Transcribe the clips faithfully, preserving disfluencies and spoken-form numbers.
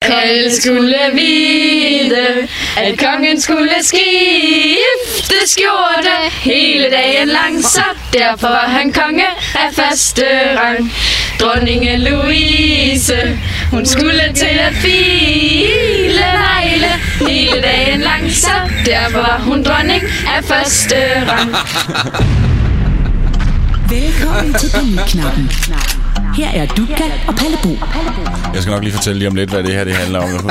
Alle skulle vide, at kongen skulle skifte skjorte hele dagen lang, så derfor var han konge af første rang. Dronninge Louise, hun skulle til at file negle hele dagen lang, så derfor var hun dronning af første rang. Velkommen til Paniknappen. Her er Dukka og Palle Bo. Jeg skal nok lige fortælle lige om lidt, hvad det her det handler om.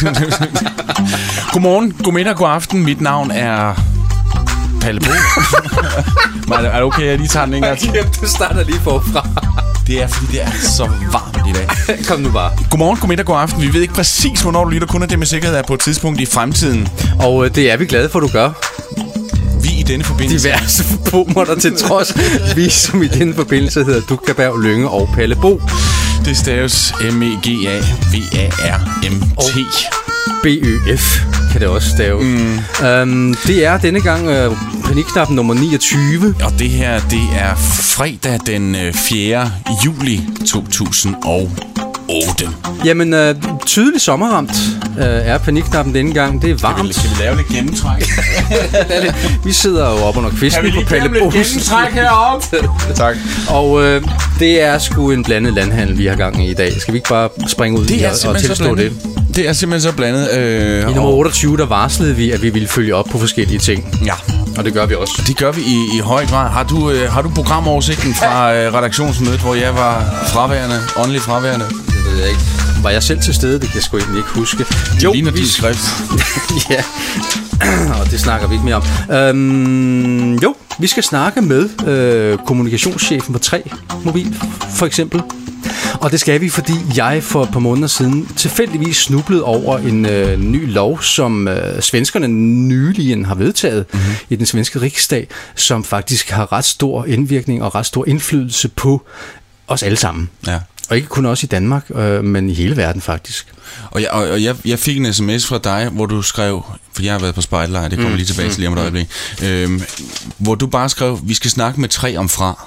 Godmorgen, god middag, god aften. Mit navn er Palle Bo. Er det okay, at jeg lige tager den en gang til? Du starter lige forfra. Det er, fordi det er så varmt i dag. Kom nu bare. Godmorgen, god middag, god aften. Vi ved ikke præcis, hvornår du lytter. Kun er det med sikkerhed er på et tidspunkt i fremtiden. Og øh, det er vi glade for, du gør. Vi i denne forbindelse. Diverse forboder der til trods. Vi som i denne forbindelse hedder Dukka Berg Lynge og Palle Bo. Det staves M E G A V A R M T. B Ø F kan det også stave. Mm. Um, det er denne gang uh, Panikknappen nummer niogtyve. Og det her, det er fredag den fjerde juli to tusind og otte. Jamen, uh, tydeligt sommerramt uh, er Panikknappen denne gang. Det er varmt. Skal vi, skal vi lave lidt gennemtræk? Vi sidder jo op under kvisten på Palle Bo. Kan vi lige lave lidt gennemtræk heroppe? Tak. Og uh, det er sgu en blandet landhandel, vi har gang i i dag. Skal vi ikke bare springe ud det og, og tilstå det? Det er simpelthen så blandet. Øh, I nummer otteogtyve, der varslede vi, at vi ville følge op på forskellige ting. Ja. Og det gør vi også. Det gør vi i, i høj grad. Har du, øh, har du programoversigten fra øh, redaktionsmødet, hvor jeg var fraværende, åndelig fraværende? Det ved jeg ikke. Var jeg selv til stede? Det kan jeg sgu egentlig ikke huske. Det jo, ligner vi... din skrift. Ja, og det snakker vi ikke mere om. Øhm, jo, vi skal snakke med øh, kommunikationschefen på tre Mobil, for eksempel. Og det skal vi, fordi jeg for et par måneder siden tilfældigvis snublede over en øh, ny lov, som øh, svenskerne nyligen har vedtaget mm-hmm. i den svenske riksdag, som faktisk har ret stor indvirkning og ret stor indflydelse på os alle sammen. Ja. Og ikke kun også i Danmark, øh, men i hele verden faktisk. Og, jeg, og jeg, jeg fik en sms fra dig, hvor du skrev, for jeg har været på spejderlejr, det kommer mm. lige tilbage til lige om et øjeblik, øh, hvor du bare skrev, vi skal snakke med tre om fra.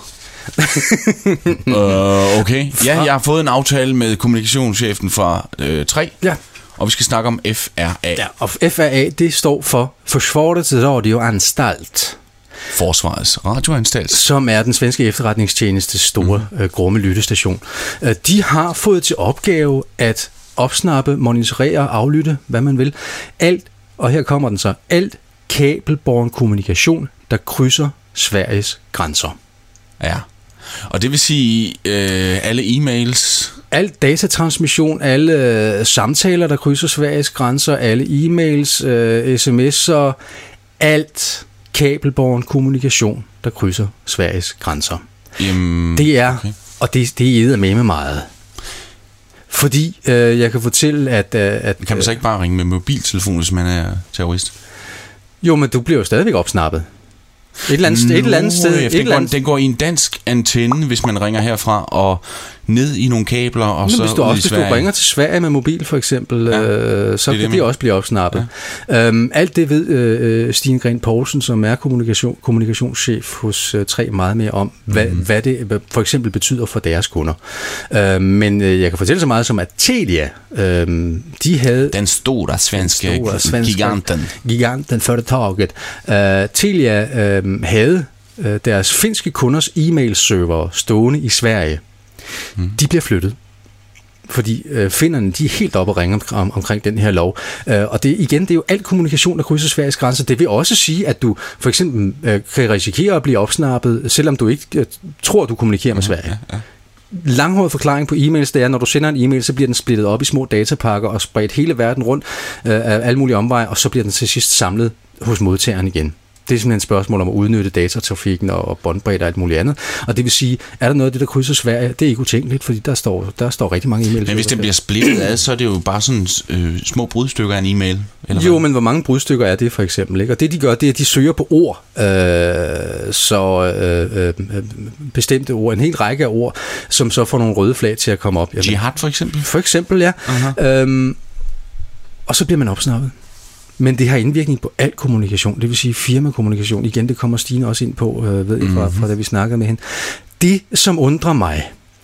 uh, okay. Ja, jeg har fået en aftale med kommunikationschefen fra øh, tre. Ja. Og vi skal snakke om F R A. Ja, og F R A, det står for Försvarets radioanstalt. Forsvarets radioanstalt. Som er den svenske efterretningstjenestes store mm. øh, grumme lyttestation. Uh, de har fået til opgave at opsnappe, monitorere, aflytte, hvad man vil. Alt, og her kommer den så, alt kabelbåren kommunikation, der krydser Sveriges grænser. Ja, og det vil sige øh, alle e-mails... Alt datatransmission, alle øh, samtaler, der krydser Sveriges grænser, alle e-mails, øh, sms'er, alt kabelbåren kommunikation, der krydser Sveriges grænser. Jamen, det er, okay. Og det, det er med med meget. Fordi øh, jeg kan fortælle, at... Øh, at kan man så ikke bare ringe med mobiltelefon, hvis man er terrorist? Jo, men du bliver jo stadigvæk opsnappet. Et eller andet, Nå, et eller andet sted. Et den, går, andet... den går i en dansk antenne, hvis man ringer herfra, og ned i nogle kabler, og men så hvis du ud også, i Sverige. Hvis du ringer til Sverige med mobil, for eksempel, ja, øh, så det kan det, det også blive opsnappet. Ja. Øhm, alt det ved øh, Stine Gren Poulsen, som er kommunikation, kommunikationschef hos øh, tre meget mere om, hvad, mm. hvad det for eksempel betyder for deres kunder. Øh, men øh, jeg kan fortælle så meget som, at Telia, øh, de havde... Den store svenske, den store svenske giganten. Giganten företaget. Øh, Telia øh, havde øh, deres finske kunders e-mail-server stående i Sverige. Mm. De bliver flyttet, fordi øh, finnerne, de er helt oppe og ringe om, om, omkring den her lov. Øh, og det igen, det er jo al kommunikation, der krydser Sveriges grænser. Det vil også sige, at du for eksempel øh, kan risikere at blive opsnappet, selvom du ikke øh, tror, du kommunikerer med Sverige. Ja, ja. Langhåret forklaring på e-mails, det er, når du sender en e-mail, så bliver den splittet op i små datapakker og spredt hele verden rundt øh, af alle mulige omveje, og så bliver den til sidst samlet hos modtageren igen. Det er simpelthen et spørgsmål om at udnytte datatrafikken og båndbredde og alt muligt andet. Og det vil sige, er der noget af det, der krydser Sverige? Det er ikke utænkeligt, fordi der står, der står rigtig mange e-mails. Men hvis det bliver splittet ad, så er det jo bare sådan øh, små brudstykker af en e-mail. Eller jo, hvad? Men hvor mange brudstykker er det for eksempel? Ikke? Og det de gør, det er, at de søger på ord. Øh, så øh, øh, bestemte ord, en hel række af ord, som så får nogle røde flag til at komme op. Jamen, jihad for eksempel? For eksempel, ja. Uh-huh. Øhm, og så bliver man opsnappet. Men det har indvirkning på al kommunikation, det vil sige firmakommunikation. Igen, det kommer Stine også ind på, øh, ved I, fra, fra da vi snakkede med hende. Det, som undrer mig,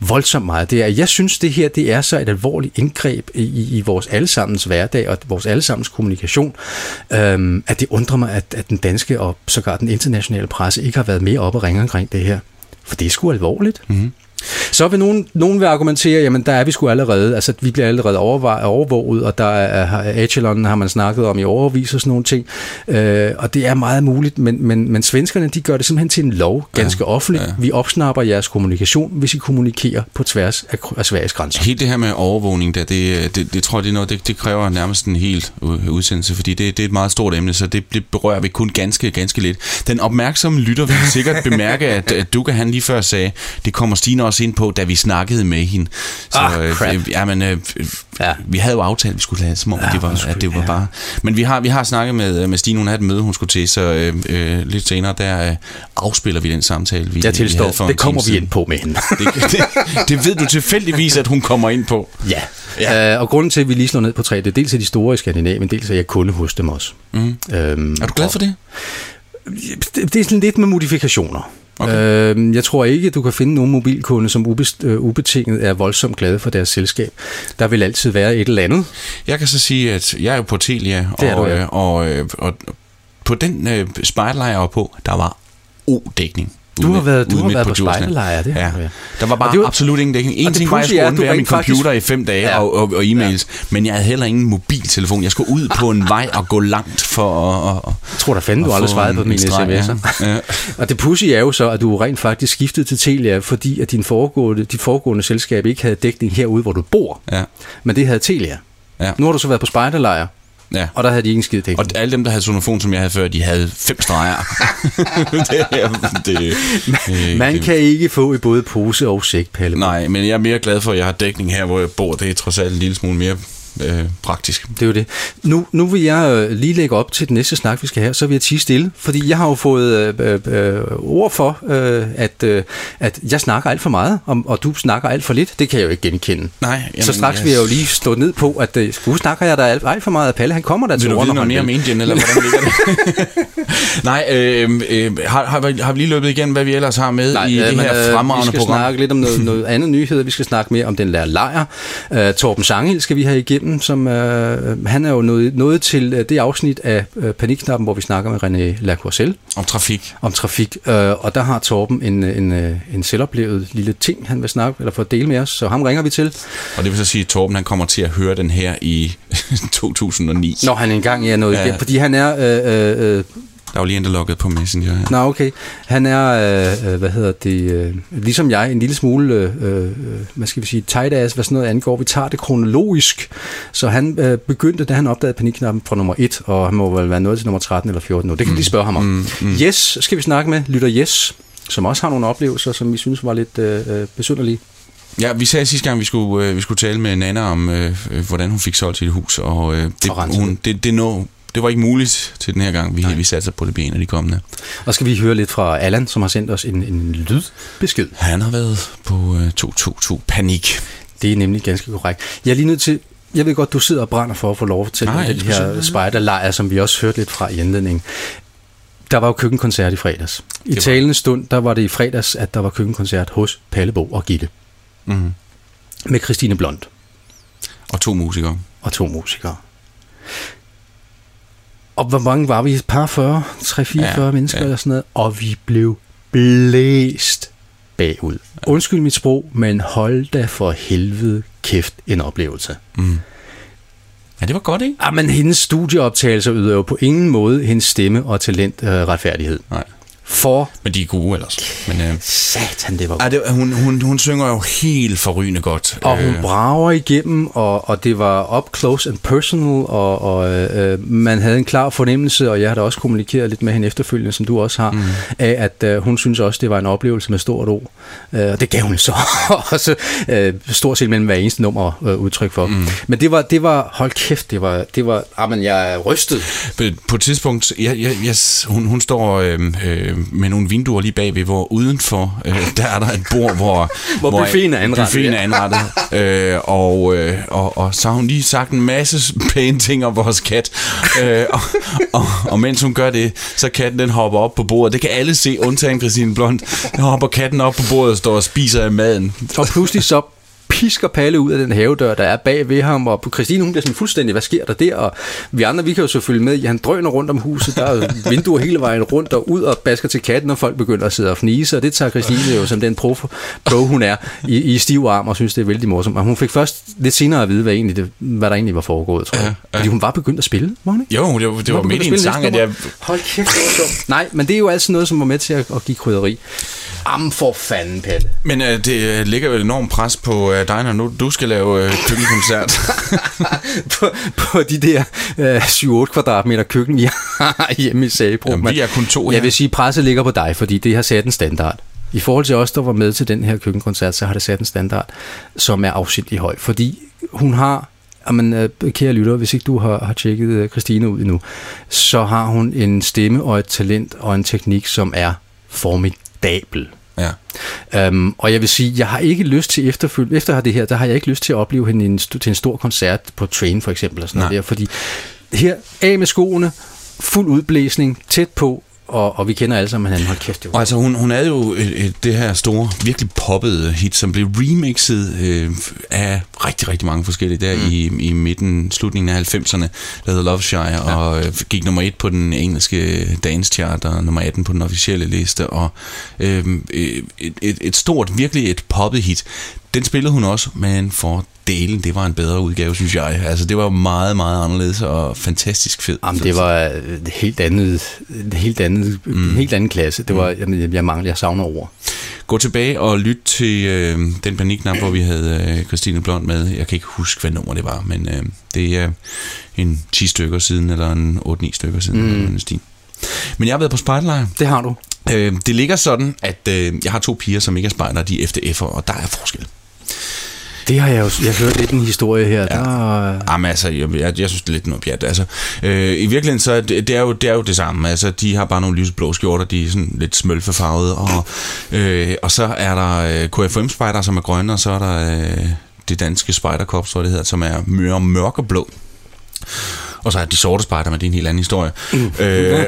voldsomt meget, det er, jeg synes, det her det er så et alvorligt indgreb i, i vores allesammens hverdag og vores allesammens kommunikation, øhm, at det undrer mig, at, at den danske og sågar den internationale presse ikke har været mere oppe og ringe omkring det her. For det er sgu alvorligt. Mm-hmm. Så vil nogen, nogen vil argumentere, jamen der er vi sgu allerede, altså vi bliver allerede overvåget, og der er Echelon, har man snakket om i overvis og sådan nogle ting, øh, og det er meget muligt, men, men, men svenskerne, de gør det simpelthen til en lov, ganske ja, offentligt. Ja. Vi opsnapper jeres kommunikation, hvis I kommunikerer på tværs af, af Sveriges grænser. Helt det her med overvågning, der, det, det, det tror jeg, det, er noget, det, det kræver nærmest en helt udsendelse, fordi det, det er et meget stort emne, så det, det berører vi kun ganske, ganske lidt. Den opmærksomme lytter vil sikkert bemærke, at, at Duka, han lige før sagde, det kommer Stine også ind på, da vi snakkede med hende. Så ah, øh, jamen, øh, ja. vi havde jo aftalt, at vi skulle lade som om, ja, det var, at det var ja. bare... Men vi har, vi har snakket med, med Stine, hun havde et møde, hun skulle til, så øh, øh, lidt senere, der øh, afspiller vi den samtale, vi, jeg tilstår, vi havde det kommer vi ind på med hende. det, det, det ved du tilfældigvis, at hun kommer ind på. Ja, ja. Øh, og grunden til, at vi lige slår ned på tre, det er dels af de store i Skandinavien, dels af jeg kunde hos dem også. Mm. Øhm, er du glad for det? Det, det er sådan lidt med modifikationer. Okay. Øh, jeg tror ikke, du kan finde nogen mobilkunde, som ubest, øh, ubetinget er voldsomt glade for deres selskab. Der vil altid være et eller andet. Jeg kan så sige, at jeg er jo på Telia, og, du, ja. og, og, og på den øh, spejderlejr på, der var O-dækning. Du har været, du har været på spejderlejr, det ja. Der var bare var, absolut ingen dækning. En ting var, jeg skulle undvære min computer faktisk i fem dage ja. og, og, og e-mails, ja. men jeg havde heller ingen mobiltelefon. Jeg skulle ud på en vej og gå langt for at... at jeg tror, der fanden du aldrig svarede på mine sms'er. Ja. Og det pudsige er jo så, at du rent faktisk skiftede til Telia, fordi at din foregående, dit foregående selskab ikke havde dækning herude, hvor du bor. Ja. Men det havde Telia. Ja. Nu har du så været på spejderlejr. Ja. Og der havde de ikke en skid dækning. Og alle dem, der havde sonofon, som jeg havde før, de havde fem streger. det, det, det, Man det, kan ikke få i både pose og sæk, Palle. Nej, men jeg er mere glad for, at jeg har dækning her, hvor jeg bor. Det er trods alt en lille smule mere øh, praktisk. Det er jo det. Nu, nu vil jeg øh, lige lægge op til den næste snak, vi skal have, så vil jeg tie stille, fordi jeg har jo fået øh, øh, ord for, øh, at, øh, at jeg snakker alt for meget, og, og du snakker alt for lidt. Det kan jeg jo ikke genkende. Nej. Jamen, så straks yes. vil jeg jo lige stå ned på, at øh, nu snakker jeg der alt, alt for meget af Palle. Han kommer der til ord. Vil du vide noget mere om Indien, eller hvordan ligger det? Nej, øh, øh, har, har, vi, har vi lige løbet igen, hvad vi ellers har med Nej, i øh, det her øh, fremragende program? Vi skal program. snakke lidt om noget, noget andet nyheder. Vi skal snakke mere om den der lejr. Uh, Torben Sanghild skal vi have igennem, som uh, han er jo nået, nået til uh, det afsnit af uh, Panikknappen, hvor vi snakker med René Lacourcel. Om trafik. Om trafik. Uh, og der har Torben en, en, en, en selvoplevet lille ting, han vil snakke, eller få at dele med os, så ham ringer vi til. Og det vil så sige, at Torben han kommer til at høre den her i to tusind og ni. Når han engang er noget ja. igen, fordi han er... Uh, uh, uh, Der var lige en, der logget på Messenger. Ja. Nå, okay. Han er, øh, hvad hedder det, øh, ligesom jeg, en lille smule, øh, hvad skal vi sige, tight-ass, hvad sådan noget angår. Vi tager det kronologisk. Så han øh, begyndte, da han opdagede Panikknappen fra nummer et, og han må vel være nået til nummer tretten eller fjorten nu. Det kan vi lige spørge ham om. Mm, mm. Yes, skal vi snakke med lytter Yes, som også har nogle oplevelser, som vi synes var lidt øh, besynderlige. Ja, vi sagde sidste gang, vi skulle, øh, vi skulle tale med Nana om, øh, hvordan hun fik solgt sit hus, og øh, det, og hun, det, det nå... Det var ikke muligt til den her gang. Vi, vi satte sig på det ben af de kommende. Og skal vi høre lidt fra Allan, som har sendt os en, en lydbesked. Han har været på uh, to to to Panik. Det er nemlig ganske korrekt. Jeg er lige nødt til... Jeg ved godt, du sidder og brænder for at få lov til den her spejderlejr, som vi også hørte lidt fra i indledningen. Der var jo køkkenkoncert i fredags. I talende stund, der var det i fredags, at der var køkkenkoncert hos Pallebo og Gitte. Mm-hmm. Med Christine Blond. Og to musikere. Og to musikere. Og hvor mange var vi? Et par fyrre, tre fireogfyrre ja, mennesker ja. eller sådan noget. Og vi blev blæst bagud. Ja. Undskyld mit sprog, men hold da for helvede kæft en oplevelse. Mm. Ja, det var godt, ikke? Ah, men hendes studieoptagelser yder jo på ingen måde hendes stemme og talent øh, retfærdighed. Nej. For... Men de er gode ellers. Men, øh, Satan, det var godt. Ah, det, hun, hun, hun synger jo helt forrygende godt. Og hun brager igennem, og, og det var up close and personal, og, og øh, man havde en klar fornemmelse, og jeg har da også kommunikeret lidt med hende efterfølgende, som du også har, mm. af at øh, hun synes også, det var en oplevelse med stort ord. Øh, og det gav hun så også øh, stort set mellem hver eneste nummer øh, udtryk for. Mm. Men det var, det var, hold kæft, det var, det var, ah, men jeg er rystet. På et tidspunkt, jeg, jeg, jeg, hun, hun står... Øh, øh, øh, med nogle vinduer lige bagved, hvor udenfor, øh, der er der et bord, hvor, hvor buffeten er anrettet. Buffeten er anrettet. øh, og, øh, og, og så har hun lige sagt en masse pæne ting om vores kat. øh, og, og, og mens hun gør det, så katten den hopper op på bordet. Det kan alle se, undtagen Christine Blond. Der hopper katten op på bordet og står og spiser af maden. Og pludselig så pisker Palle ud af den havedør, der er bag ved ham, og Christine, hun bliver sådan fuldstændig, hvad sker der der? Og vi andre, vi kan jo så følge med i, han drøner rundt om huset, der er vinduer hele vejen rundt og ud og basker til katten, og folk begynder at sidde og fnise, og det tager Christine jo som den pro, pro hun er, i, i stiv arm, og synes, det er vældig morsomt. Og hun fik først lidt senere at vide, hvad, egentlig det, hvad der egentlig var foregået, tror jeg. Ja, ja. Fordi hun var begyndt at spille, var hun ikke? Jo, det var, det var, var midt i en sang, at jeg... Hold kæft, nej, men det er jo altid noget, som var med til at, at give krydderi. Am for fanden, Palle. Men øh, det øh, ligger jo et enormt pres på øh, dig, når nu du skal lave øh, køkkenkoncert. på, på de der øh, syv otte kvadratmeter køkken, vi har hjemme i Sabro. Jamen, vi er kun to her. Jeg vil sige, presset ligger på dig, fordi det har sat en standard. I forhold til os, der var med til den her køkkenkoncert, så har det sat en standard, som er afsindig høj. Fordi hun har, jamen, kære lytter, hvis ikke du har, har tjekket Christine ud endnu, så har hun en stemme og et talent og en teknik, som er formidabel. Ja. Um, og jeg vil sige, jeg har ikke lyst til efterfølge, efter det her, der har jeg ikke lyst til at opleve hende en, til en stor koncert på Train for eksempel, og sådan noget der, fordi her af med skoene, fuld udblæsning, tæt på, og, og vi kender alle sammen hinanden. Hold kæft, det var. Altså hun, hun havde jo et, et, det her store, virkelig poppede hit, som blev remixet øh, af rigtig, rigtig mange forskellige der mm. i, i midten, slutningen af halvfemserne, der hedder Love Shy, ja. og øh, gik nummer et på den engelske dance chart, og nummer atten på den officielle liste, og øh, et, et, et stort, virkelig et poppet hit. Den spillede hun også, men for delen, det var en bedre udgave, synes jeg. Altså, det var meget, meget anderledes og fantastisk fed. Jamen, det var et helt andet, et helt andet, mm. en helt anden klasse. Det var, jeg, jeg mangler, jeg savner ord. Gå tilbage og lyt til øh, den panikknap, hvor vi havde øh, Christine Blond med. Jeg kan ikke huske, hvad nummer det var, men øh, det er en ti stykker siden, eller en otte ni stykker siden. Mm. Eller en men jeg har været på spejderlejr. Det har du. Øh, det ligger sådan, at øh, jeg har to piger, som ikke er spejdere, de er F D F'er, og der er forskel. Det har jeg jo, jeg har hørt lidt en historie her. Ja. Der... Jamen altså, jeg, jeg, jeg synes det er lidt noget pjat. Altså, øh, i virkeligheden så det, det er jo det er jo det samme. Altså, de har bare nogle lyseblå skjorter, de er sådan lidt smølfefarvede, og øh, og så er der K F M-spejder, som er grønne, og så er der øh, det danske spejderkorps, tror jeg det hedder, som er mør, mørkeblå. Og så er de sorte spejder, men det er en helt anden historie. Mm. øh,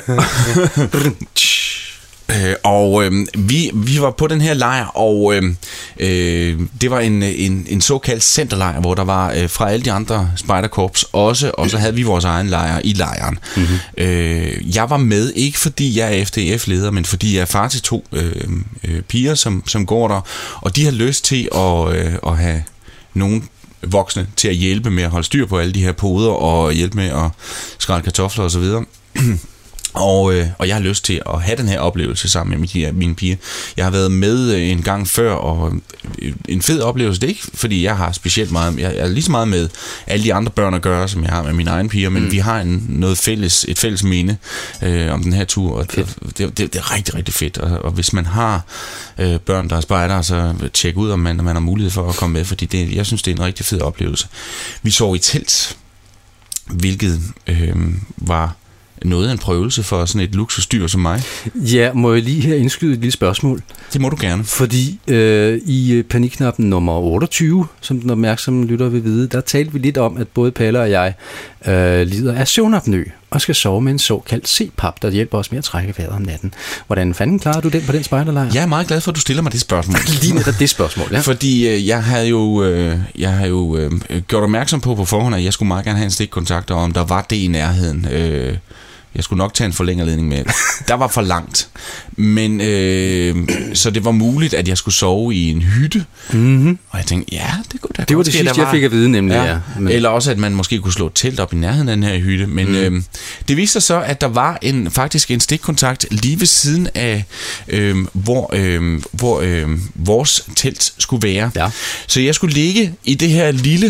Øh, og øh, vi, vi var på den her lejr, og øh, øh, det var en, en, en såkaldt centerlejr, hvor der var øh, fra alle de andre spejderkorps også, og så havde vi vores egen lejr i lejren. Mm-hmm. Øh, jeg var med, ikke fordi jeg er F D F-leder, men fordi jeg er far til to øh, øh, piger, som, som går der, og de har lyst til at, øh, at have nogen voksne til at hjælpe med at holde styr på alle de her poder, og hjælpe med at skrælle kartofler og så videre. Og, øh, og jeg har lyst til at have den her oplevelse sammen med mine, mine piger. Jeg har været med en gang før, og en fed oplevelse. Det er ikke, fordi jeg har specielt meget, jeg er lige så meget med alle de andre børn at gøre, som jeg har med mine egne piger, men mm. vi har en, noget fælles, et fælles minde øh, om den her tur, og det, det, det, det er rigtig, rigtig fedt. Og, og hvis man har øh, børn, der er spejdere, så tjek ud, om man, om man har mulighed for at komme med, fordi det, jeg synes, det er en rigtig fed oplevelse. Vi sov i telt, hvilket øh, var noget af en prøvelse for sådan et luksusdyr som mig. Ja, må jeg lige her indskyde et lille spørgsmål? Det må du gerne. Fordi øh, i panikknappen nummer otteogtyve, som den opmærksomme lytter vil vide, der talte vi lidt om, at både Palle og jeg øh, lider af søvnapnø og skal sove med en såkaldt C PAP, der hjælper os med at trække vejret om natten. Hvordan fanden klarer du den på den spejderlejr? Jeg er meget glad for, at du stiller mig det spørgsmål. Lige netop det spørgsmål, ja. Fordi øh, jeg havde jo, øh, jeg havde jo øh, gjort opmærksom på på forhånd, at jeg skulle meget gerne have en stikkontakt, og om der var det i nærheden. Øh, Jeg skulle nok tage en forlængerledning med. Der var for langt. Men øh, så det var muligt, at jeg skulle sove i en hytte. Mm-hmm. Og jeg tænkte, ja, det kunne da Det var det sidste, jeg fik at vide, nemlig. Ja. Ja. Men... Eller også, at man måske kunne slå et telt op i nærheden af den her hytte. Men mm. øh, det viste sig så, at der var en, faktisk en stikkontakt lige ved siden af, øh, hvor, øh, hvor øh, vores telt skulle være. Ja. Så jeg skulle ligge i det her lille...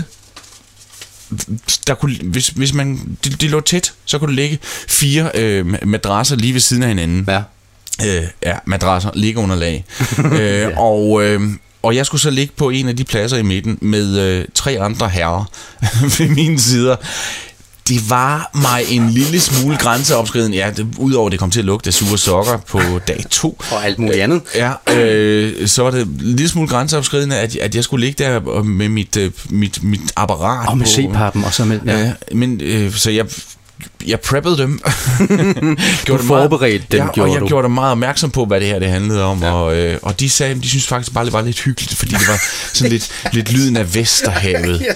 Der kunne, hvis, hvis man det, det lå tæt, så kunne du lægge fire øh, madrasser lige ved siden af hinanden. Ja, øh, ja madrasser, liggeunderlag. øh, ja. og, øh, og jeg skulle så ligge på en af de pladser i midten med øh, tre andre herrer ved mine sider. Det var mig en lille smule grænseoverskridende. Ja, det, udover det kom til at lugte af sure sokker på dag to. Og alt muligt andet. Ja, øh, så var det en lille smule grænseoverskridende, at, at jeg skulle ligge der med mit, mit, mit apparat. Og med på, C-pappen og så med... Ja, ja men øh, så jeg... Jeg preppede dem. Du forberedte dem, ja, gjorde og jeg du. gjorde dem meget opmærksom på, hvad det her det handlede om. Ja. Og, øh, og de sagde, de synes faktisk bare, det var lidt hyggeligt, fordi det var sådan lidt, lidt lyden af Vesterhavet.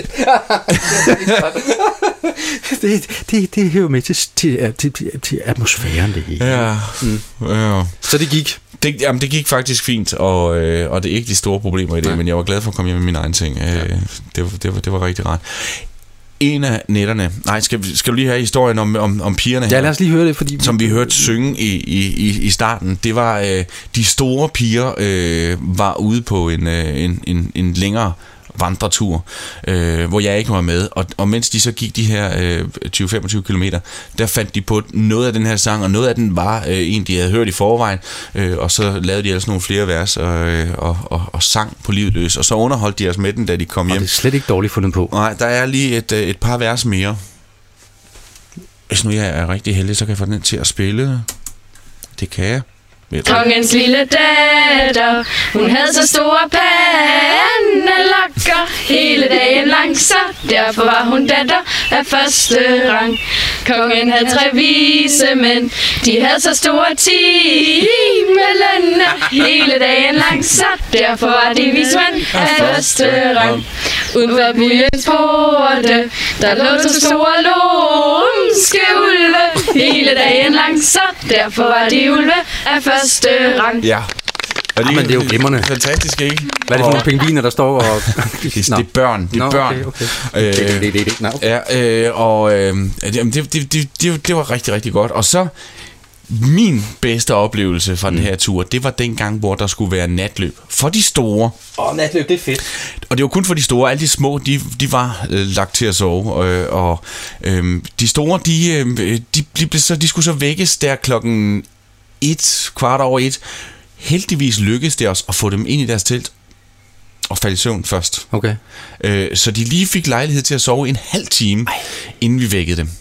det, det, det hører med til, til, til, til atmosfæren, det hele. Ja, mm. ja. Så det gik? Det, jamen, det gik faktisk fint, og, øh, og det er ikke de store problemer i det, ja. Men jeg var glad for at komme hjem med mine egne ting. Ja. Øh, det, var, det, var, det var rigtig rart. En af nætterne... Nej, skal, skal du lige have historien om, om, om pigerne her? Ja, lad os lige høre det, fordi... Som vi hørte synge i, i, i starten. Det var, øh, de store piger øh, var ude på en, øh, en, en, en længere vandretur, øh, hvor jeg ikke var med. Og, og mens de så gik de her øh, tyve til femogtyve kilometer, der fandt de på noget af den her sang, og noget af den var øh, en, de havde hørt i forvejen. Øh, og så lavede de altså nogle flere vers og, og, og, og sang på livet løs. Og så underholdt de os med den, da de kom hjem. Og det er slet ikke dårligt fundet på. Nej, der er lige et, et par vers mere. Hvis nu jeg er rigtig heldig, så kan jeg få den til at spille. Det kan jeg. Kongens lille datter, hun havde så store pandelokker hele dagen lang, så derfor var hun datter af første rang. Kongen havde tre vise mænd, de havde så store timelønner hele dagen lang, så derfor var de vismænd af første rang. Uden for byens porte, der lå så store lumske ulve hele dagen lang, så derfor var de ulve af første rang. Ja. Og det, men det er jo glimrende. Fantastisk, ikke? Hvad er det for nogle pingviner, der står og... det, det er børn. Det er Nå, børn. okay, okay. Øh, det, det, det, det, no. Ja, øh, og øh, det, det, det, det, det var rigtig, rigtig godt. Og så min bedste oplevelse fra mm. den her tur, det var dengang, hvor der skulle være natløb for de store. Åh, oh, natløb, det er fedt. Og det var kun for de store. Alle de små, de, de var øh, lagt til at sove. Øh, og øh, de store, de, øh, de, de, de, så, de skulle så vækkes der klokken et, kvart over et. Heldigvis lykkedes det os at få dem ind i deres telt og falde i søvn først. Okay. Øh, så de lige fik lejlighed til at sove en halv time, Ej. inden vi vækkede dem.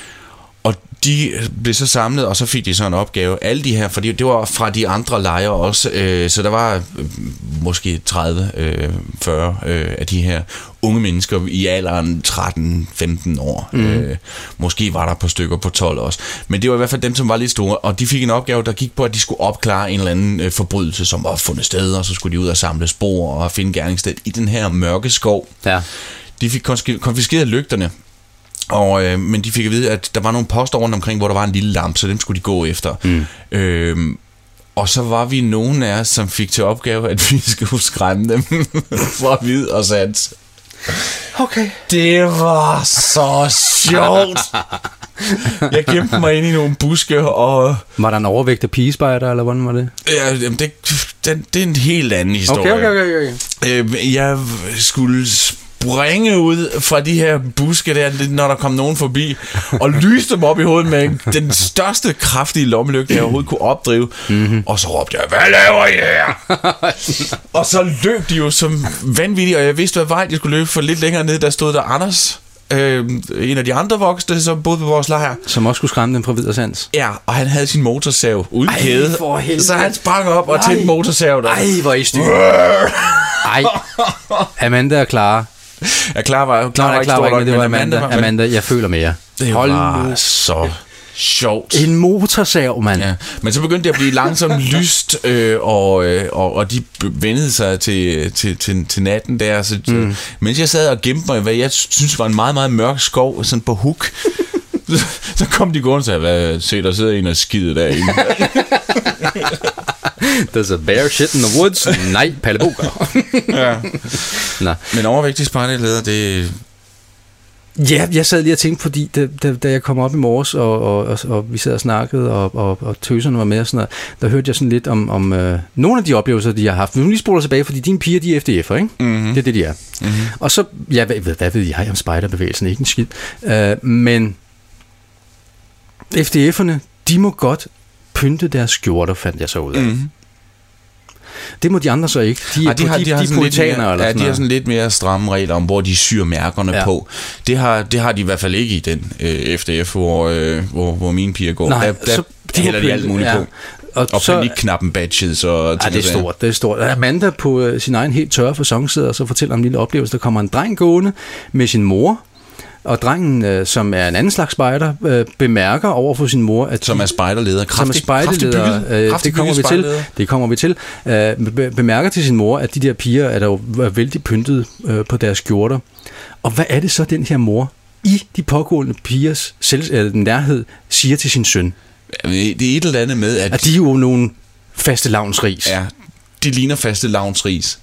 Og de blev så samlet, og så fik de så en opgave. Alle de her, for det var fra de andre lejre også, øh, så der var øh, måske tredive til fyrre øh, af de her unge mennesker i alderen tretten femten år. Mm. Øh, måske var der et par stykker på tolv også. Men det var i hvert fald dem, som var lidt store, og de fik en opgave, der gik på, at de skulle opklare en eller anden øh, forbrydelse, som var fundet sted, og så skulle de ud og samle spor og finde gerningssted i den her mørke skov. Ja. De fik konfiskeret lygterne. Og, øh, men de fik at vide, at der var nogle poster rundt omkring, hvor der var en lille lampe, så dem skulle de gå efter. Mm. Øhm, og så var vi nogen af os, som fik til opgave, at vi skulle skræmme dem for vid og sans. Okay. Det var så sjovt. Jeg gemte mig ind i nogle buske og... Var der en overvægt af pigespejder, eller hvordan var det? Ja, det, det, det er en helt anden historie. Okay, okay, okay, okay. Øh, jeg skulle springe ud fra de her buske der, når der kom nogen forbi, og lyste dem op i hovedet med den største kraftige lommelygte, jeg overhovedet kunne opdrive. Mm-hmm. Og så råbte jeg, hvad laver I her? Og så løb de jo som vanvittige, og jeg vidste, hvad vej de skulle løbe, for lidt længere ned, der stod der Anders, øh, en af de andre voksne, som boede på vores lejr. Som også skulle skræmme dem fra vid og sans. Ja, og han havde sin motorsav uden Ej, kæde, så han sprang op og tændte motorsav der. Ej, hvor er I styr. Ej, Amanda er klar. Jeg klar var, klar Nå, var ikke klar, stor ikke, nok, det var men Amanda. Amanda, Amanda, jeg føler mere. Det Hold var nu. så sjovt. En motorsav, mand. Ja. Men så begyndte det at blive langsomt lyst, øh, og, øh, og, og de vendede sig til, til, til, til natten der. Så, mm. Mens jeg sad og gemte mig i, hvad jeg synes var en meget, meget mørk skov, sådan på hook, så, så kom de gående og sagde, hvad, se, der sidder en og skider derinde. There's a bear shit in the woods. Nej, Palle Boker. Ja. Nå. Men overvægtige spejderleder, det... Ja, jeg sad lige og tænkte, fordi da, da, da jeg kom op i morges, og, og, og, og vi sad og snakkede, og, og, og tøserne var med og sådan noget, der hørte jeg sådan lidt om, om øh, nogle af de oplevelser, de har haft. Vi må lige spole tilbage, fordi dine piger, de er F D F'er, ikke? Mm-hmm. Det er det, de er. Mm-hmm. Og så, ja, hvad, hvad ved jeg om spejderbevægelsen? Ikke en skid. Uh, men F D F'erne, de må godt pynte deres skjorter, fandt jeg så ud af. Mm-hmm. Det må de andre så ikke. De, Ej, de har, de, de har sådan lidt mere, eller ja, sådan de har sådan lidt mere stramme regler om, hvor de syr mærkerne ja. på. Det har, det har de i hvert fald ikke i den øh, F D F, hvor, øh, hvor, hvor mine piger går. Nej, der der så de hælder de alt muligt ja. på. Og, og panikknappen badges og ja, det er stort, det er stort. Amanda på øh, sin egen helt tørre facon sidder og så fortæller om en lille oplevelse. Der kommer en dreng gående med sin mor, og drengen, øh, som er en anden slags spejder, øh, bemærker over for sin mor, at som er spejderleder, kraftig, som er spejderleder, øh, det kommer vi til. Det kommer vi til. Øh, bemærker til sin mor, at de der piger er der jo vældig pyntet øh, på deres skjorter. Og hvad er det så den her mor i de pågående pigers selv, øh, nærhed siger til sin søn? Det er et eller andet med, at, at de er jo nogle faste lavnsris. Ja, de ligner faste lavnsris.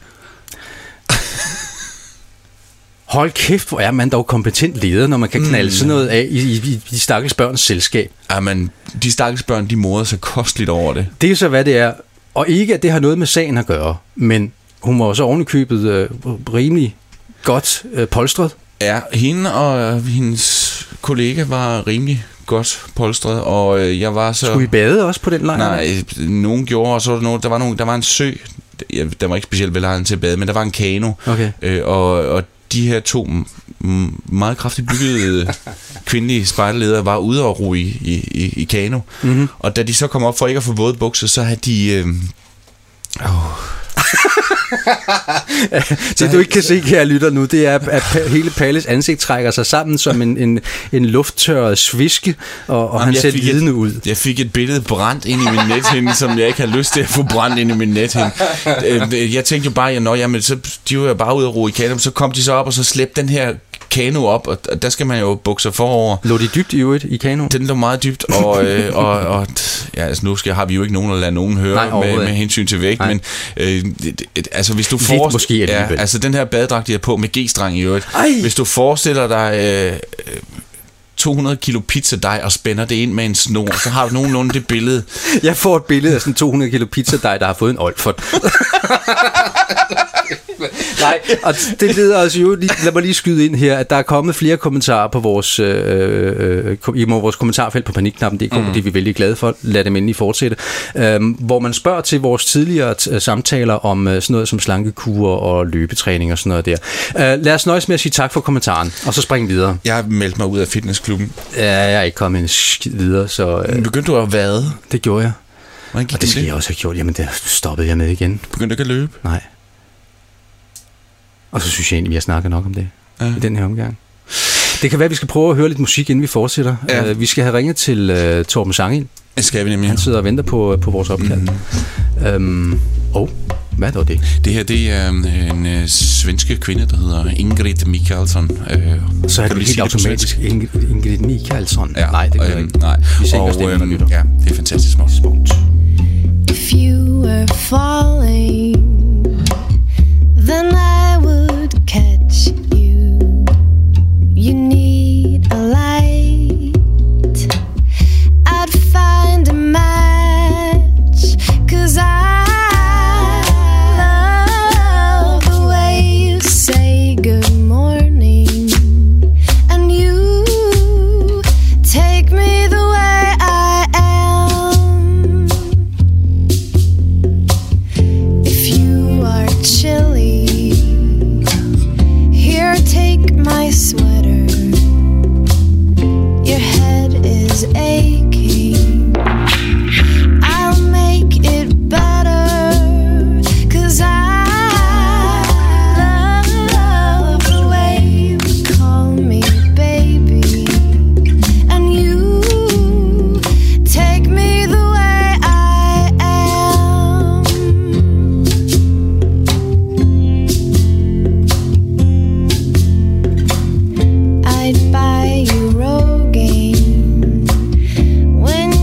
Hold kæft, hvor er man dog kompetent leder, når man kan knalde mm. sådan noget af i, i, i de stakkels børns selskab. Jamen, de stakkels børn, de moder sig kosteligt over det. Det er så, hvad det er. Og ikke, at det har noget med sagen at gøre, men hun var også ovenikøbet øh, rimelig godt øh, polstret. Ja, hende og hendes kollega var rimelig godt polstret, og øh, jeg var så... Skulle I bade også på den lejr? Nej, nogen gjorde, og så var der, nogen, der, var nogen, der var en sø, der var ikke specielt velegnet til at bade, men der var en kano, okay. øh, og, og de her to meget kraftigt byggede kvindelige spejderledere var ude og ro i, i, i kano, mm-hmm. og da de så kom op for ikke at få våde bukser, så havde de... Øh, åh... Det du ikke kan se, kære lytter nu, det er, at hele Palles ansigt trækker sig sammen som en, en, en lufttørret sviske, og, og han ser lidende ud. Jeg fik et billede brændt ind i min nethinde, som jeg ikke har lyst til at få brændt ind i min nethinde. Jeg tænkte jo bare, at når, jamen, så, de var jo bare ude at ro i kano, så kom de så op og så slæbte den her kano op, og der skal man jo bukke sig forover. Lå de dybt i øvrigt i kanoen? Den lå meget dybt, og, øh, og, og ja, altså nu skal, har vi jo ikke nogen at lade nogen høre Nej, med, med hensyn til vægt, Nej. men øh, det, det, altså hvis du forestiller ja, altså den her badedragt, de er på med G-streng i øvrigt, Ej. hvis du forestiller dig øh, to hundrede kilo pizzadej og spænder det ind med en snor, så har du nogenlunde det billede. Jeg får et billede af sådan to hundrede kilo pizzadej, der har fået en Olfert. Nej, og det leder os jo, lad mig lige skyde ind her, at der er kommet flere kommentarer på vores, øh, øh, i vores kommentarfelt på panikknappen punktum d k, mm. det er vi vældig glade for, lad dem endelig fortsætte, øh, hvor man spørger til vores tidligere t- samtaler om øh, sådan noget som slankekurer og løbetræning og sådan noget der. Øh, lad os nøjes med at sige tak for kommentaren, og så springe videre. Jeg har meldt mig ud af fitnessklubben. Ja, jeg er ikke kommet en skid videre, så... Øh, Begyndte du at vade? Det gjorde jeg. Hvordan og det skal det? jeg også have gjort. Jamen, det stoppede jeg med igen. Begyndte du ikke at løbe? Nej. Og så synes jeg egentlig, vi har snakket nok om det ja. i den her omgang. Det kan være, at vi skal prøve at høre lidt musik, inden vi fortsætter. Ja. Uh, vi skal have ringet til uh, Torben Sangild. Det skal vi nemlig. Han sidder og venter på, på vores opkald. Mm. Um, og hvad er dog det? Det her, det er en uh, svenske kvinde, der hedder Ingrid Michaelsson. Uh, så er det helt automatisk Ingrid, Ingrid Michaelsson? Ja. Nej, det gør uh, ikke. Nej. Vi sænker stemmen og lytter. Ja, det er fantastisk smukt. Smukt. If you were falling, then I would catch you. You need a light. I'd find a match, 'cause I love the way you say good morning, and you take me the way I am. If you are chilly, here, take my sweater. Your head is aching. I'll make it better, 'cause I love the way you call me baby, and you take me the way I am. I'd buy you Rogaine when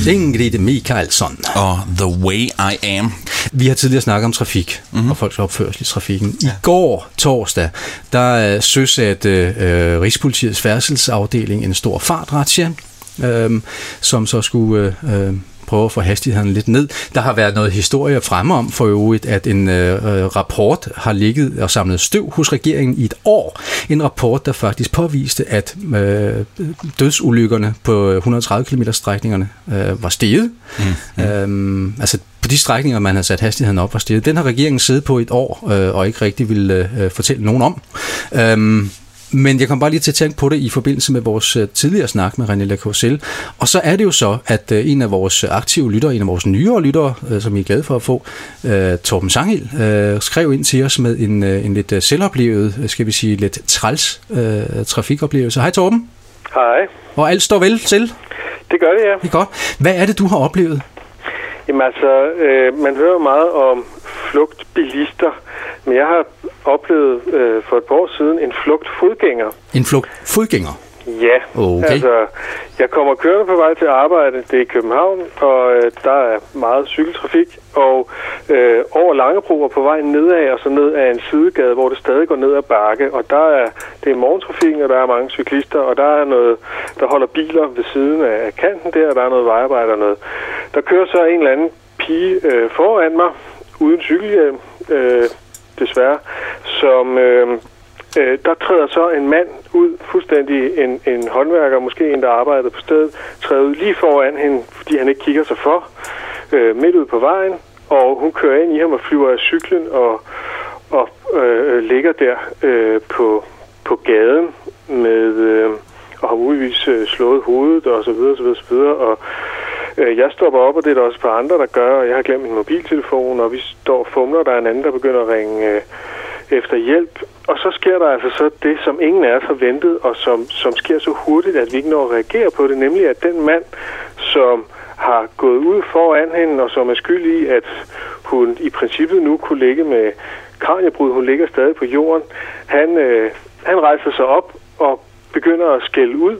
Ingrid Michaelsson. Og The Way I Am. Vi har tidligere snakket om trafik mm-hmm. og folks opførsel i trafikken. I ja. går, torsdag, der øh, søsatte øh, Rigspolitiets færdselsafdeling en stor fartrazzia, øh, som så skulle øh, prøve at få hastigheden lidt ned. Der har været noget historie fremme om for øvrigt, at en øh, rapport har ligget og samlet støv hos regeringen i et år. En rapport, der faktisk påviste, at øh, dødsulykkerne på hundrede og tredive kilometer strækningerne øh, var steget. Mm. Øhm, altså på de strækninger, man har sat hastigheden op, var steget. Den har regeringen siddet på et år øh, og ikke rigtig vil øh, fortælle nogen om. Øhm, Men jeg kom bare lige til at tænke på det i forbindelse med vores tidligere snak med René Lacausel. Og så er det jo så, at en af vores aktive lyttere, en af vores nyere lyttere, som I er glade for at få, Torben Sangil, skrev ind til os med en, en lidt selvoplevet, skal vi sige, lidt træls uh, trafikoplevelse. Hej Torben. Hej. Og alt står vel til? Det gør det, ja. Det er godt. Hvad er det, du har oplevet? Jamen altså, øh, man hører meget om flugtbilister, men jeg har oplevet øh, for et par år siden en flugtfodgænger. En flugtfodgænger? Ja, okay. Altså, jeg kommer kørende på vej til arbejde, det er i København, og øh, der er meget cykeltrafik, og øh, over Langebro og på vej nedad og så ned af en sidegade, hvor det stadig går ned ad bakke, og der er, det er morgentrafikken, og der er mange cyklister, og der er noget, der holder biler ved siden af kanten der, og der er noget vejarbejde og noget. Der kører så en eller anden pige øh, foran mig, uden cykelhjelm, øh, desværre, som... Øh, Øh, der træder så en mand ud, fuldstændig en, en håndværker, måske en, der arbejdede på stedet, træder ud lige foran hende, fordi han ikke kigger sig for, øh, midt ud på vejen, og hun kører ind i ham og flyver af cyklen og, og øh, ligger der øh, på, på gaden med, øh, og har muligvis øh, slået hovedet og så videre, så videre, så videre, og øh, jeg stopper op, og det er der også et par andre, der gør, og jeg har glemt min mobiltelefon, og vi står og fumler, der er en anden, der begynder at ringe øh, efter hjælp. Og så sker der altså så det, som ingen af os har ventet, og som, som sker så hurtigt, at vi ikke når at reagere på det, nemlig at den mand, som har gået ud foran hende, og som er skyld i, at hun i princippet nu kunne ligge med kraniebrud, hun ligger stadig på jorden, han, øh, han rejser sig op og begynder at skælde ud,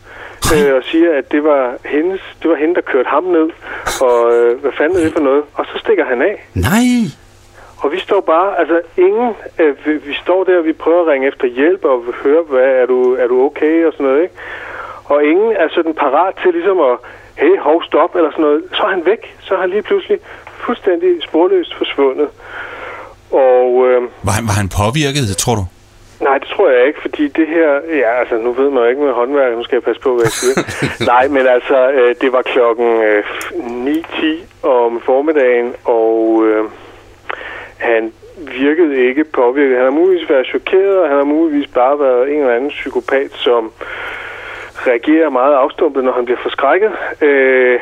øh, og siger, at det var, hendes, det var hende, der kørte ham ned, og øh, hvad fanden er det for noget? Og så stikker han af. Nej! Og vi står bare, altså ingen, øh, vi, vi står der, og vi prøver at ringe efter hjælp, og høre, hvad, er du, er du okay, og sådan noget, ikke? Og ingen er sådan parat til ligesom at, hey, hov, stop, eller sådan noget. Så er han væk, så er han lige pludselig fuldstændig sporløst forsvundet. Og... Øh, var, han, var han påvirket, tror du? Nej, det tror jeg ikke, fordi det her, ja, altså nu ved man jo ikke med håndværker, nu skal jeg passe på, hvad jeg siger. Nej, men altså, øh, det var klokken øh, ni ti om formiddagen, og... Øh, han virkede ikke påvirket. Han har muligvis været chokeret, og han har muligvis bare været en eller anden psykopat, som reagerer meget afstumpet, når han bliver forskrækket. Øh,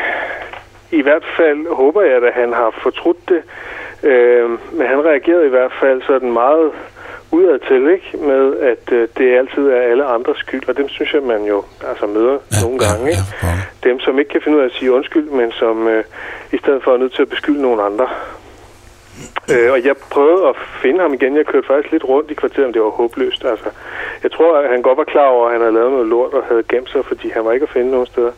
I hvert fald håber jeg, at han har fortrudt det. Øh, men han reagerede i hvert fald sådan meget udadtil, ikke? Med, at øh, det altid er alle andres skyld. Og dem synes jeg, man jo altså møder ja, nogle gange. Ja, ikke? Ja, dem, som ikke kan finde ud af at sige undskyld, men som øh, i stedet for er nødt til at beskylde nogle andre. Øh, og jeg prøvede at finde ham igen. Jeg kørte faktisk lidt rundt i kvarteret, men det var håbløst. Altså, jeg tror, at han godt var klar over, at han havde lavet noget lort og havde gemt sig, fordi han var ikke at finde nogen steder.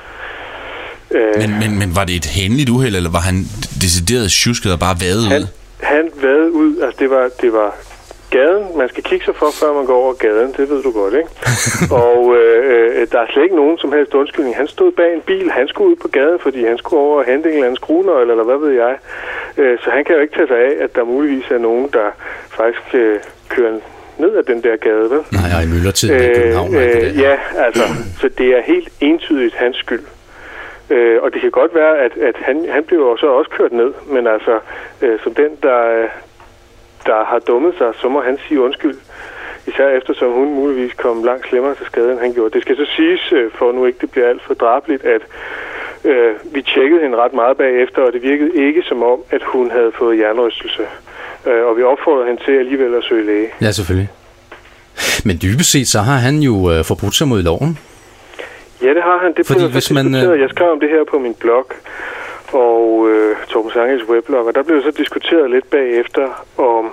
Øh, men, men, men var det et hændeligt uheld, eller var han decideret sjusket og bare vadede han, ud? Han vadede ud. Altså, det var, det var gaden. Man skal kigge sig for, før man går over gaden. Det ved du godt, ikke? Og øh, der er slet ikke nogen som helst undskyldning. Han stod bag en bil. Han skulle ud på gaden, fordi han skulle over og hente en eller anden skruenøgle, eller hvad ved jeg. Øh, så han kan jo ikke tage sig af, at der muligvis er nogen, der faktisk øh, kører ned ad den der gade, vel? Nej, og i myldretiden i København. Øh, øh, ja, altså, så det er helt entydigt hans skyld. Øh, og det kan godt være, at, at han, han blev jo så også kørt ned, men altså, øh, som den, der... der har dummet sig, så må han sige undskyld. Især eftersom hun muligvis kom langt slemmere til skade, end han gjorde. Det skal så siges, for nu ikke det bliver alt for drabeligt, at øh, vi tjekkede hende ret meget bagefter, og det virkede ikke som om, at hun havde fået hjernerystelse. Øh, og vi opfordrede hende til alligevel at søge læge. Ja, selvfølgelig. Men dybest set, så har han jo øh, forbrudt sig mod loven. Ja, det har han. Det Fordi hvis man... Øh... Jeg skrev om det her på min blog, og øh, Torben Sangils weblog, og der blev så diskuteret lidt bagefter om,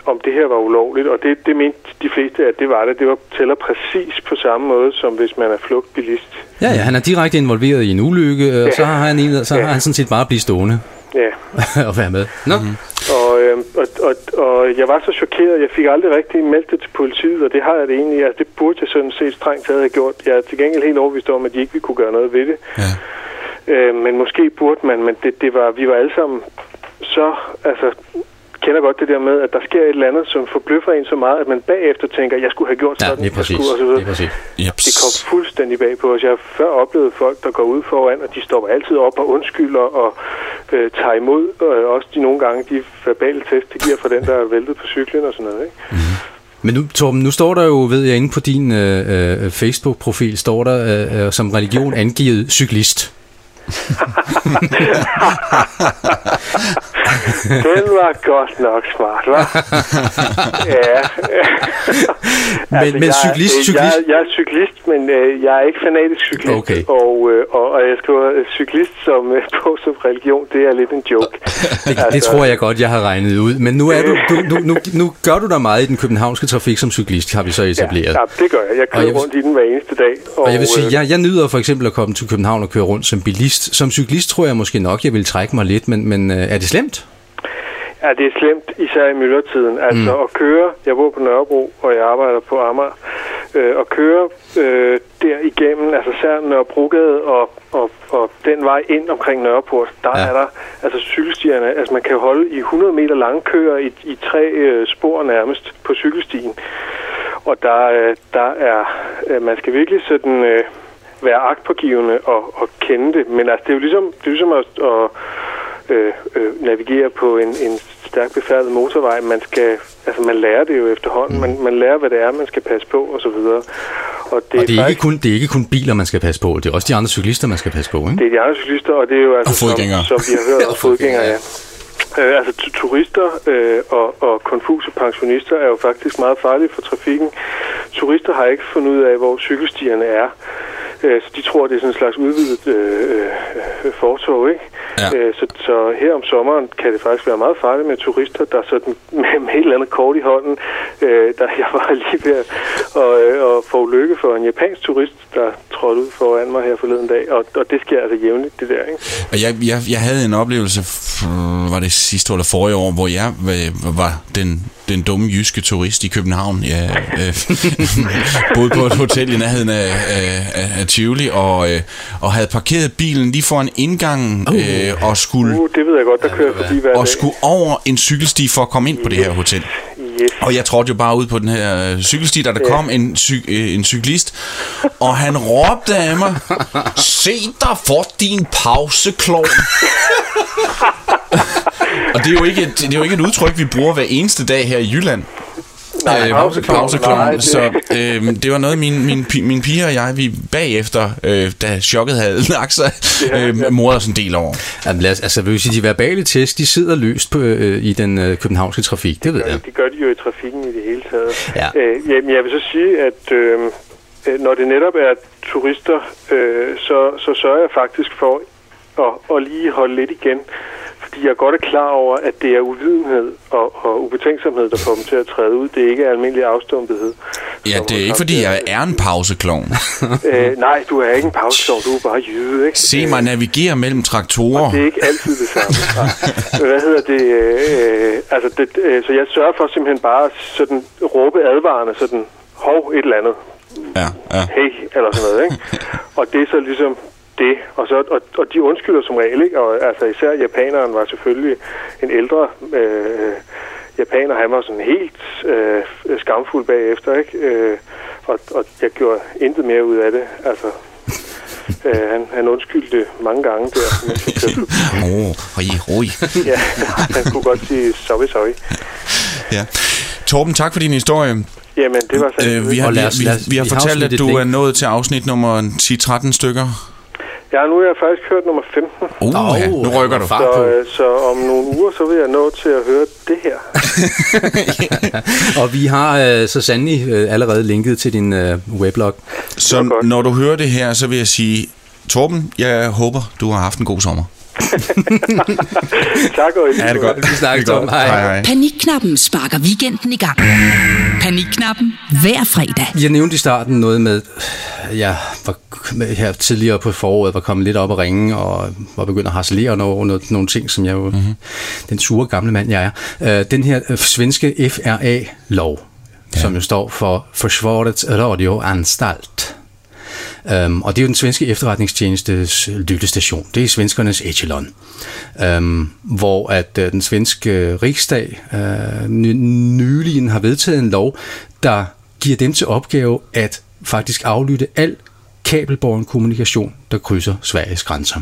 om det her var ulovligt, og det, det mente de fleste, at det var det. Det var tæller præcis på samme måde, som hvis man er flugtbilist. Ja, ja, han er direkte involveret i en ulykke, og ja. så har han en, så har ja. han sådan set bare blivet stående. Ja. og være med. Nå. Mm-hmm. Og, øh, og, og, og jeg var så chokeret, jeg fik aldrig rigtig meldt det til politiet, og det har jeg det egentlig, altså det burde jeg sådan set strengt taget have gjort. Jeg er til gengæld helt overbevist om, at de ikke ville kunne gøre noget ved det. Ja. Øh, men måske burde man, men det, det var, vi var alle sammen så, altså, kender godt det der med, at der sker et eller andet, som forbløffer en så meget, at man bagefter tænker, at jeg skulle have gjort sådan, ja, det er præcis. Jeg skulle, og så det er præcis. Jeps. Det kom fuldstændig bag på os. Jeg har før oplevet folk, der går ud foran, og de stopper altid op og undskylder og øh, tager imod, og også de nogle gange de verbale test, det giver for den, der er væltet på cyklen og sådan noget, ikke? Mm-hmm. Men nu, Torben, nu står der jo, ved jeg, inde på din øh, Facebook-profil, står der øh, som religion angivet cyklist. Den var godt nok smart, hva'? Ja. men, altså, men jeg, cyklist, jeg, cyklist? Jeg, jeg er cyklist, men øh, jeg er ikke fanatisk cyklist. Okay. Og, øh, og, og jeg skriver øh, cyklist som øh, på som religion, det er lidt en joke. Det, altså, det tror jeg godt, jeg har regnet ud. Men nu, er du, du, nu, nu, nu gør du dig meget i den københavnske trafik som cyklist, har vi så etableret. Ja, ja det gør jeg. Jeg kører jeg vil, rundt i den hver eneste dag. Og, og jeg vil sige, jeg, jeg nyder for eksempel at komme til København og køre rundt som bilist. Som cyklist tror jeg måske nok, jeg vil trække mig lidt, men, men er det slemt? Ja, det er slemt, især i myldretiden. Altså mm. at køre, jeg bor på Nørrebro, og jeg arbejder på Amager, øh, at køre øh, der igennem, altså især Nørrebrogade og, og, og den vej ind omkring Nørreport, der ja. er der, altså cykelstierne, altså man kan holde i hundrede meter lange køer i, i tre øh, spor nærmest på cykelstien. Og der, øh, der er, øh, man skal virkelig sådan... Øh, være agtpågivende og, og kende det. Men altså, det er jo ligesom, det er ligesom at, at øh, øh, navigere på en, en stærkt befærdet motorvej. Man skal, altså man lærer det jo efterhånden. Man, man lærer, hvad det er, man skal passe på, og så videre. Og det, og det, er, faktisk, ikke kun, det er ikke kun biler, man skal passe på. Det er også de andre cyklister, man skal passe på, ikke? Det er de andre cyklister, og det er jo altså, som, som vi har hørt, og fodgængere, ja. Øh, altså turister øh, og, og konfuse pensionister er jo faktisk meget farlige for trafikken. Turister har ikke fundet ud af, hvor cykelstierne er. Så de tror, det er sådan en slags udvidet øh, øh, fortov, ikke? Ja. Øh, så, så her om sommeren kan det faktisk være meget farligt med turister, der sådan med, med et eller andet kort i hånden, øh, der jeg var lige ved at og, og få lykke for en japansk turist, der trådte ud foran mig her forleden dag, og, og det sker altså jævnligt, det der, ikke? Og jeg, jeg, jeg havde en oplevelse, var det sidste eller forrige år, hvor jeg var den den dumme jyske turist i København. Jeg øh, boede på et hotel i nærheden af, af, af Tivoli, og, øh, og havde parkeret bilen lige foran indgangen, øh, og skulle... Uh, det ved jeg godt, der kører forbi hver dag. Og skulle over en cykelsti for at komme ind på det her hotel. Yes. Og jeg trådte jo bare ud på den her cykelsti, da der yeah. kom en, cy- en cyklist, og han råbte af mig, se dig for din pauseklovn. Og det er, jo ikke et, det er jo ikke et udtryk, vi bruger hver eneste dag her i Jylland. Nej, øh, pauseklovn. Så øh, det var noget, min, min, min piger og jeg, vi bagefter, øh, da chokket havde lagt sig, øh, morede os en del over. Jamen, lad os, altså, vil sige, de verbale test, de sidder løst på, øh, i den øh, københavnske trafik, det ved jeg. Det gør de jo i trafikken i det hele taget. Ja. Øh, jamen, jeg vil så sige, at øh, når det netop er turister, øh, så, så sørger jeg faktisk for at, at lige holde lidt igen. Fordi jeg godt er klar over, at det er uvidenhed og, og ubetænksomhed, der får dem til at træde ud. Det er ikke almindelig afstumpethed. Ja, det er ikke fordi, jeg er en pauseklovn. øh, nej, du er ikke en pauseklovn, du er bare jyde, ikke? Se mig navigere mellem traktorer. Og det er ikke altid det samme. Hvad hedder det? Øh, altså, det øh, så jeg sørger for simpelthen bare sådan råbe advarende, sådan hov et eller andet. Ja, ja. Hey, eller sådan noget, ikke? Og det er så ligesom... det, og, så, og, og de undskylder som regel, ikke? Og altså især japaneren var selvfølgelig en ældre øh, japaner, han var sådan helt øh, skamfuld bagefter, ikke? Øh, og, og jeg gjorde intet mere ud af det, altså øh, han, han undskyldte mange gange der, mens jeg kørte. Åh, roi, roi. Ja, han kunne godt sige sorry, sorry. Ja. Torben, tak for din historie. Jamen, det var så... Øh, vi har, vi, vi, vi har fortalt, at du er nået til afsnit nummer ti tretten stykker. Ja, nu er jeg faktisk hørt nummer femten. Uh, oh, ja. Nu rykker du. Så, så om nogle uger, så vil jeg nå til at høre det her. Og vi har øh, så sandelig øh, allerede linket til din øh, weblog. Så når du hører det her, så vil jeg sige, Torben, jeg håber, du har haft en god sommer. Tak, og ja, det er godt. Vi snakkes om. Hej. Hej, hej. Panikknappen sparker weekenden i gang. Panikknappen hver fredag. Jeg nævnte i starten noget med, jeg var her tidligere på foråret, var kommet lidt op og ringe, og var begyndt at harcelere over noget, nogle ting, som jeg jo, mm-hmm. den sure gamle mand, jeg er. Uh, den her uh, svenske F R A-lov, ja. som jo står for Försvarets radioanstalt. Um, og det er jo den svenske efterretningstjenestes lyttestation. Det er svenskernes echelon. Um, hvor at uh, den svenske riksdag uh, ny- nyligen har vedtaget en lov, der giver dem til opgave at faktisk aflytte al kabelbåren kommunikation, der krydser Sveriges grænser.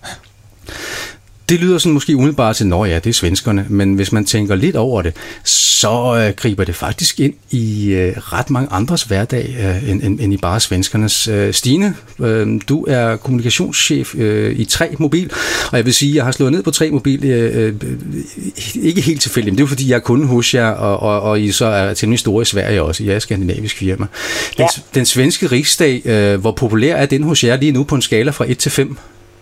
Det lyder sådan måske umiddelbart til, nå ja, det er svenskerne, men hvis man tænker lidt over det, så øh, griber det faktisk ind i øh, ret mange andres hverdag, øh, end, end, end i bare svenskernes. Øh, Stine, øh, du er kommunikationschef øh, i tre Mobil, og jeg vil sige, jeg har slået ned på tre Mobil, øh, øh, ikke helt tilfældigt, men det er jo fordi, jeg er kunde hos jer, og, og, og I så er temmelig store i Sverige også, jeg er skandinavisk firma. Den, ja. den svenske riksdag, øh, hvor populær er den hos jer lige nu på en skala fra et til fem?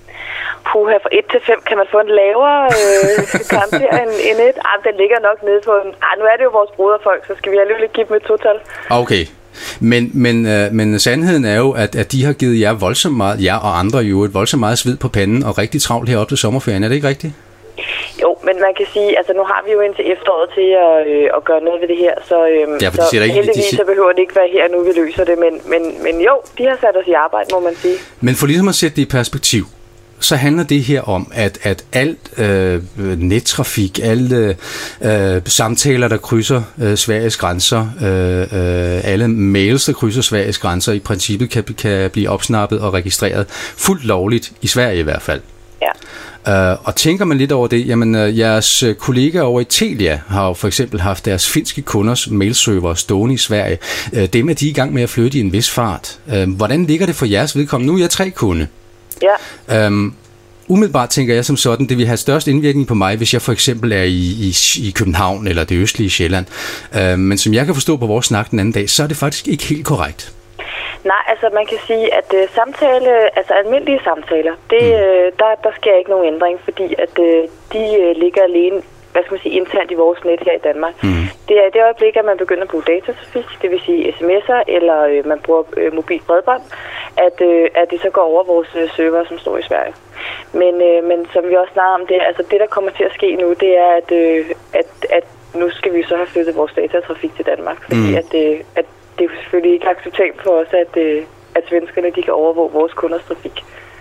Puha, fra et til fem kan man få en lavere øh, karakter end, end et. Ah, den ligger nok nede på en... Ah, nu er det jo vores broderfolk, så skal vi alligevel give dem et total. Okay. Men, men, øh, men sandheden er jo, at, at de har givet jer voldsomt meget, jer og andre jo, et voldsomt meget sved på panden og rigtig travlt heroppe til sommerferien. Er det ikke rigtigt? Jo, men man kan sige, altså nu har vi jo indtil efteråret til at, øh, at gøre noget ved det her, så, øh, ja, så de ikke, heldigvis de siger... så behøver det ikke være her nu, vi løser det, men, men, men jo, de har sat os i arbejde, må man sige. Men for ligesom at sætte det i perspektiv, så handler det her om, at, at alt øh, nettrafik, alle øh, samtaler, der krydser øh, Sveriges grænser, øh, øh, alle mails, der krydser Sveriges grænser, i princippet kan, kan blive opsnappet og registreret fuldt lovligt, i Sverige i hvert fald. Ja. Uh, og tænker man lidt over det, jamen uh, jeres kollegaer over i Telia har jo for eksempel haft deres finske kunders mailserver stående i Sverige. Uh, dem er de i gang med at flytte i en vis fart. Uh, hvordan ligger det for jeres vedkommende? Nu er jeg tre kunde. Ja. Um, umiddelbart tænker jeg som sådan, det vil have størst indvirkning på mig, hvis jeg for eksempel er i, i, i København eller det østlige Sjælland. Uh, men som jeg kan forstå på vores snak den anden dag, så er det faktisk ikke helt korrekt. Nej, altså man kan sige, at uh, samtale, altså almindelige samtaler, det, mm. uh, der, der sker ikke nogen ændring, fordi at uh, de uh, ligger alene, hvad skal man sige, internt i vores net her i Danmark. Mm. Det er i det øjeblik, at man begynder at bruge datatrafik, det vil sige sms'er, eller uh, man bruger uh, mobil bredbånd, at, uh, at det så går over vores uh, server, som står i Sverige. Men, uh, men som vi også snakker om, det, altså det, der kommer til at ske nu, det er, at, uh, at, at nu skal vi så have flyttet vores datatrafik til Danmark, fordi mm. at, uh, at det er jo selvfølgelig ikke acceptabelt for os, at, øh, at svenskerne de kan overvåge vores kunders trafik.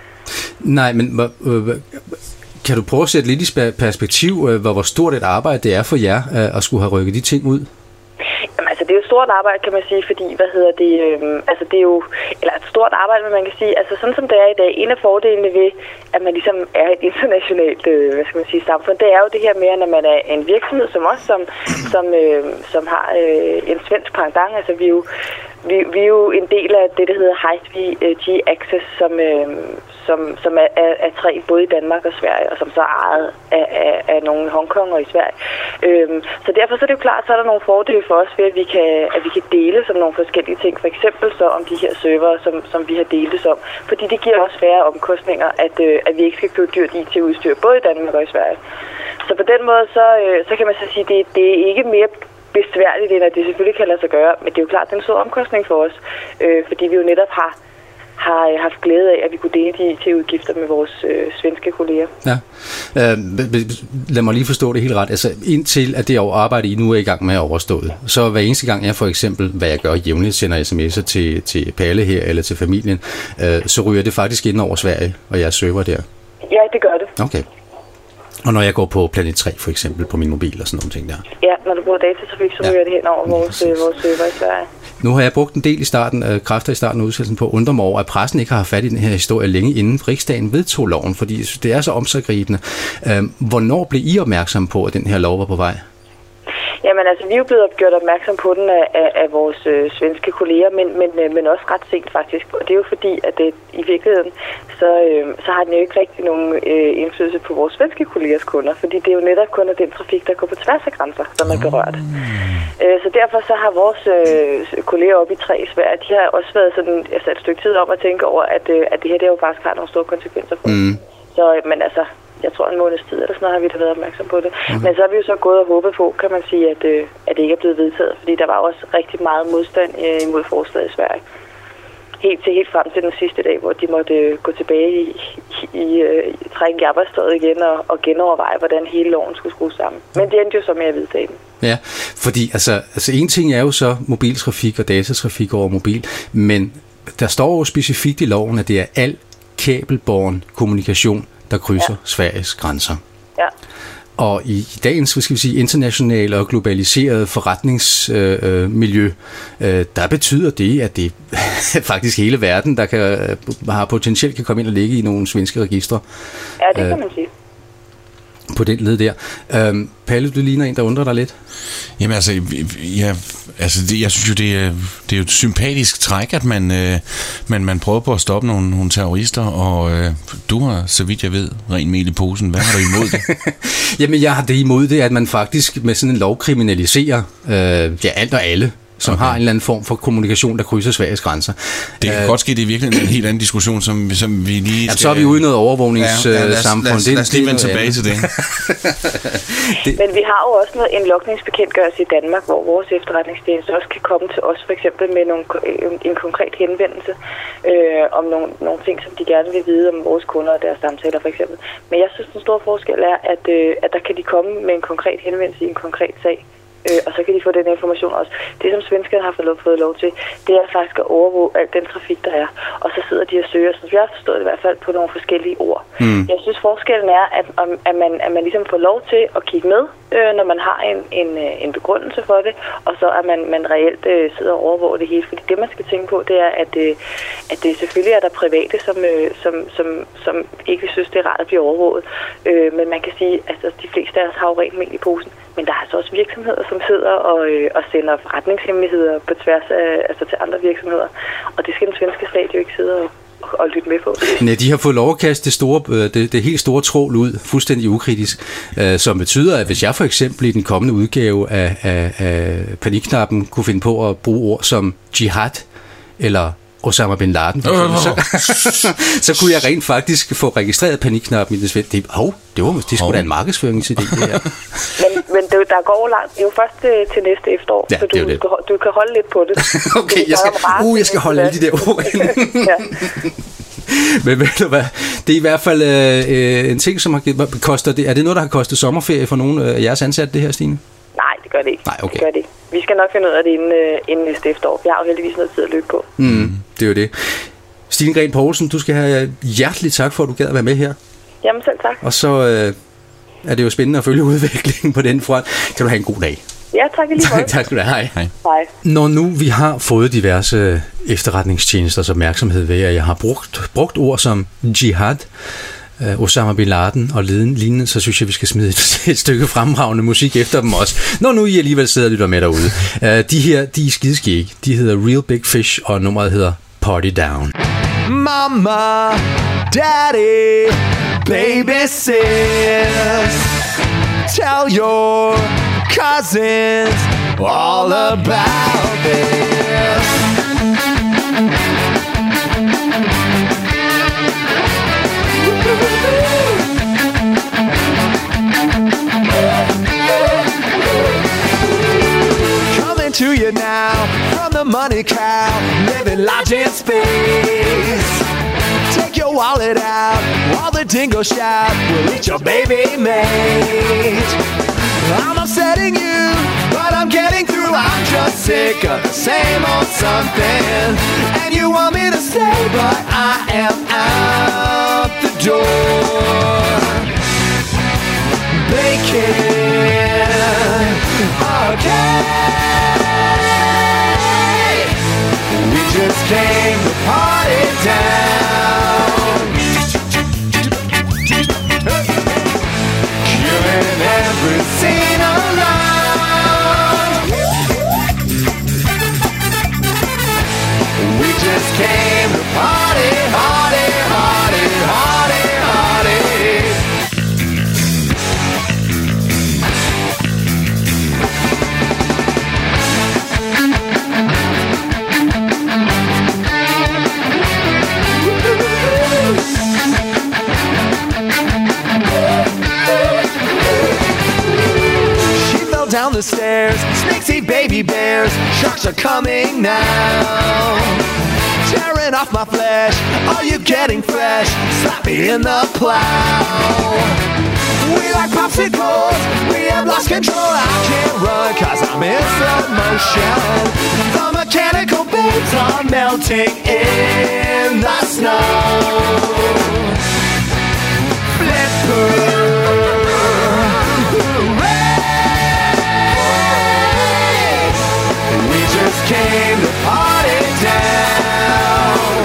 Nej, men øh, kan du prøve at sætte lidt i perspektiv, øh, hvor, hvor stort et arbejde det er for jer øh, at skulle have rykket de ting ud? Jamen, altså, det er jo et stort arbejde, kan man sige, fordi, hvad hedder det, øh, altså, det er jo, eller et stort arbejde, men man kan sige, altså, sådan som det er i dag, en af fordelene ved, at man ligesom er et internationalt, øh, hvad skal man sige, samfund, det er jo det her med, når man er en virksomhed som os, som, som, øh, som har øh, en svensk pendant, altså, vi er jo, vi, vi er jo en del af det, der hedder High-Speed uh, G-Access, som, øh, som, som er, er, er tre, både i Danmark og Sverige, og som så er ejet af, af, af nogle Hongkonger i Sverige. Øhm, så derfor så er det jo klart, så er der nogle fordele for os ved, at vi kan, at vi kan dele sådan nogle forskellige ting. For eksempel så om de her server, som, som vi har deltes om. Fordi det giver også færre omkostninger, at, øh, at vi ikke skal købe dyrt I T-udstyr, både i Danmark og i Sverige. Så på den måde, så, øh, så kan man så sige, at det, det er ikke mere besværligt, end at det selvfølgelig kan lade sig gøre. Men det er jo klart, det er en stor omkostning for os, øh, fordi vi jo netop har har haft glæde af, at vi kunne dele de til udgifter med vores øh, svenske kolleger. Ja. Øh, lad mig lige forstå det helt ret. Altså indtil at det arbejde, I nu er i gang med at overstået, så hver eneste gang jeg for eksempel, hvad jeg gør jævnligt, sender sms'er til, til Palle her eller til familien, øh, så ryger det faktisk ind over Sverige og jeres server der? Ja, det gør det. Okay. Og når jeg går på Planet tre for eksempel på min mobil og sådan nogle ting der? Ja, når du bruger datatrafik, så ryger ja. det hen over vores, vores server i Sverige. Nu har jeg brugt en del i starten, øh, kræfter i starten af udsendelsen på at undre mig over, at pressen ikke har haft fat i den her historie længe inden Riksdagen vedtog loven, fordi det er så omsiggribende. Øh, hvornår blev I opmærksom på, at den her lov var på vej? Jamen altså, vi er jo blevet gjort opmærksom på den af, af, af vores øh, svenske kolleger, men, men, øh, men også ret sent faktisk. Og det er jo fordi, at det, i virkeligheden, så, øh, så har den jo ikke rigtig nogen øh, indflydelse på vores svenske kollegers kunder, fordi det er jo netop kun af den trafik, der går på tværs af grænser, som er berørt. Øh, så derfor så har vores øh, kolleger oppe i Træ i Sverige, de har også været sådan, altså et stykke tid om at tænke over, at, øh, at det her det jo faktisk har nogle store konsekvenser for mm. Så, øh, men altså, jeg tror en måneds tid eller sådan noget har vi da været opmærksom på det. Okay. Men så har vi jo så gået og håbet på, kan man sige, at, øh, at det ikke er blevet vedtaget, fordi der var også rigtig meget modstand øh, imod forslaget i Sverige. Helt til helt frem til den sidste dag, hvor de måtte øh, gå tilbage i, i, i øh, trække i arbejdstøjet igen og, og genoverveje, hvordan hele loven skulle skrues sammen. Men det endte jo så med at vedtage den. Ja, fordi altså, altså en ting er jo så mobiltrafik og datatrafik over mobil, men der står jo specifikt i loven, at det er al kabelbåren kommunikation, der krydser ja. Sveriges grænser. Ja. Og i dagens, hvad skal vi sige, internationale og globaliserede forretningsmiljø, øh, øh, der betyder det, at det faktisk hele verden, der kan, har potentielt kan komme ind og ligge i nogle svenske registre. Ja, det kan man sige. På den led der. Øhm, Palle, du ligner en, der undrer dig lidt. Jamen altså, ja, altså det, jeg synes jo, det er, det er jo et sympatisk træk, at man, øh, man, man prøver på at stoppe nogle, nogle terrorister, og øh, du har, så vidt jeg ved, ren mel i posen. Hvad har du imod det? Jamen, jeg har det imod det, at man faktisk med sådan en lov kriminaliserer øh, ja, alt og alle, som okay. har en eller anden form for kommunikation, der krydser Sveriges grænser. Det kan uh, godt ske, det er virkelig en helt anden diskussion, som, som vi lige skal... Ja, så er vi ude i noget overvågningssamfund. Ja, ja, lad os, lad os, lad os lige vende tilbage til det. det. Men vi har jo også noget, en logningsbekendtgørelse i Danmark, hvor vores efterretningstjeneste også kan komme til os, for eksempel med nogle, en konkret henvendelse øh, om nogle, nogle ting, som de gerne vil vide om vores kunder og deres samtaler, for eksempel. Men jeg synes, den store forskel er, at, øh, at der kan de komme med en konkret henvendelse i en konkret sag. Øh, og så kan de få den information også. Det, som svenskerne har fået lov, fået lov til, det er faktisk at overvåge al den trafik, der er. Og så sidder de og søger, så jeg har forstået det i hvert fald på nogle forskellige ord. Mm. Jeg synes, forskellen er, at, at, man, at man ligesom får lov til at kigge med, øh, når man har en, en, en begrundelse for det, og så at man, man reelt øh, sidder og overvåger det hele. Fordi det, man skal tænke på, det er, at, øh, at det selvfølgelig er der private, som, øh, som, som, som ikke synes, det er rart at blive overvåget. Øh, men man kan sige, at altså, de fleste af os har jo rent mel i posen. Men der er altså også virksomheder, som sidder og, øh, og sender forretningshemmeligheder på tværs af, altså til andre virksomheder. Og det skal den svenske stat jo ikke sidde og, og lytte med på. Nej, de har fået lov at kaste det, store, det, det helt store trål ud, fuldstændig ukritisk, øh, som betyder, at hvis jeg for eksempel i den kommende udgave af, af, af Panikknappen kunne finde på at bruge ord som jihad eller Osama bin Laden, for eksempel, så, så kunne jeg rent faktisk få registreret Panikknappen i det svenske. Det, hov, det var det skulle da en markedsføringsidé, det her. Men, men det, der går langt. Det er jo først til, til næste efterår, ja, så du, det. Skal, du kan holde lidt på det. Okay, jeg skal, uh, jeg skal holde alle de der ord ind. Ja. Men ved du hvad, det er i hvert fald øh, en ting, som har kostet det. Er det noget, der har kostet sommerferie for nogle af jeres ansatte, det her, Stine? Nej, det gør det ikke. Nej, okay. Det gør det ikke. Vi skal nok finde ud af det inden, øh, inden næste efterår. Vi har jo heldigvis noget tid at løbe på. Mm, det er jo det. Stine Gren Poulsen, du skal have hjertelig tak for, at du gad at være med her. Jamen selv tak. Og så øh, er det jo spændende at følge udviklingen på den front. Kan du have en god dag. Ja, tak i lige måde. Tak skal du have. Hej. Hej. Hej. Når nu vi har fået diverse efterretningstjenesters opmærksomhed ved, at jeg har brugt, brugt ord som jihad, Osama bin Laden og lignende, så synes jeg, vi skal smide et, et stykke fremragende musik efter dem også. Når nu I alligevel sidder og lytter med derude. Uh, de her, de er skideskæg. De hedder Real Big Fish, og nummeret hedder Party Down. Mama, Daddy, baby sis, tell your cousins all about this. Coming to you now from the money cow, living large in space. Take your wallet out while the dingo shout, we'll eat your baby mate. I'm upsetting you, but I'm getting through. I'm just sick of the same old something, and you want me to stay, but I am out the door. Bacon, okay. We just came to party down, killing every scene around. We just came to party, party, party, party, party. down the stairs. Snakes eat baby bears. Sharks are coming now. Tearing off my flesh. Are you getting fresh? Slap me in the plow. We like popsicles. We have lost control. I can't run cause I'm in slow motion. The mechanical babes are melting in the snow. Flipper. Came to party down.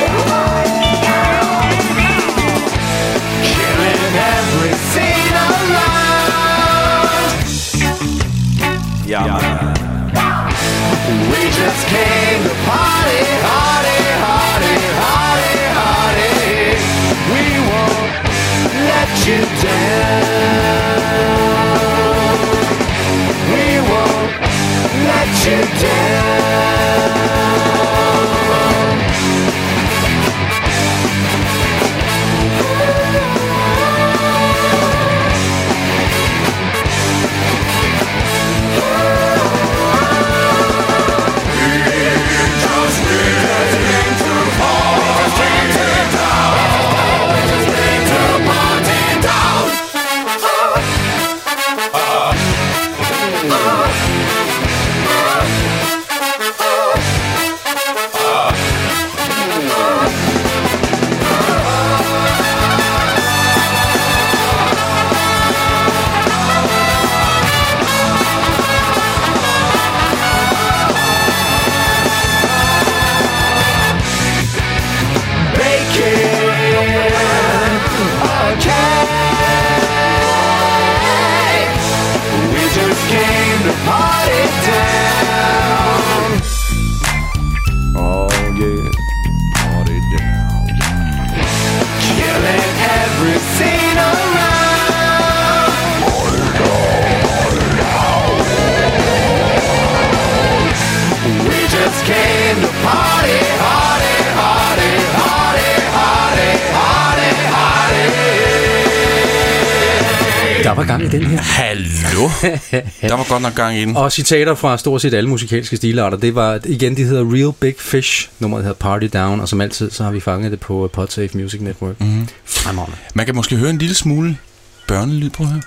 Killing every scene around. Yeah, man. We just came to party, party, party, party, party. We won't let you down. We won't let you down. Der var gang i den her. Hallo? Der var godt nok gang i den. Og citater fra stort set alle musikalske stilarter. Det var, igen, de hedder Real Big Fish. Nummeret hedder Party Down. Og som altid, så har vi fanget det på Podsafe Music Network. Mm-hmm. Fremragende. Man kan måske høre en lille smule børnelyd på her.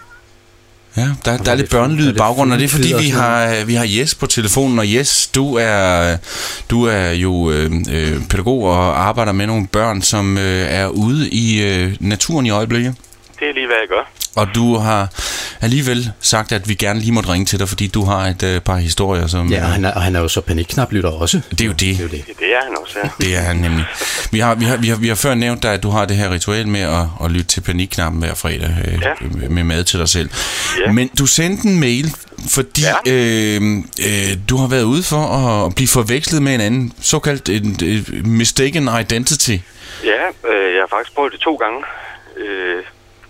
Ja, der, der er lidt børnelyd i baggrunden, og det er fordi, vi har, vi har Jes på telefonen. Og Jes, du er, du er jo øh, pædagog og arbejder med nogle børn, som øh, er ude i øh, naturen i øjeblikket. Det er lige, hvad jeg gør. Og du har alligevel sagt, at vi gerne lige måtte ringe til dig, fordi du har et øh, par historier, som... Ja, og han er, og han er jo så panikknaplytter også. Det er jo det. Det er, jo det. Det er han også, ja. Det er han nemlig. Vi har, vi har, vi har, vi har før nævnt dig, at du har det her ritual med at, at lytte til panikknappen hver fredag øh, ja. med mad til dig selv. Ja. Men du sendte en mail, fordi ja. øh, øh, du har været ude for at blive forvekslet med en anden, såkaldt en, en mistaken identity. Ja, øh, jeg har faktisk prøvet det to gange. Øh,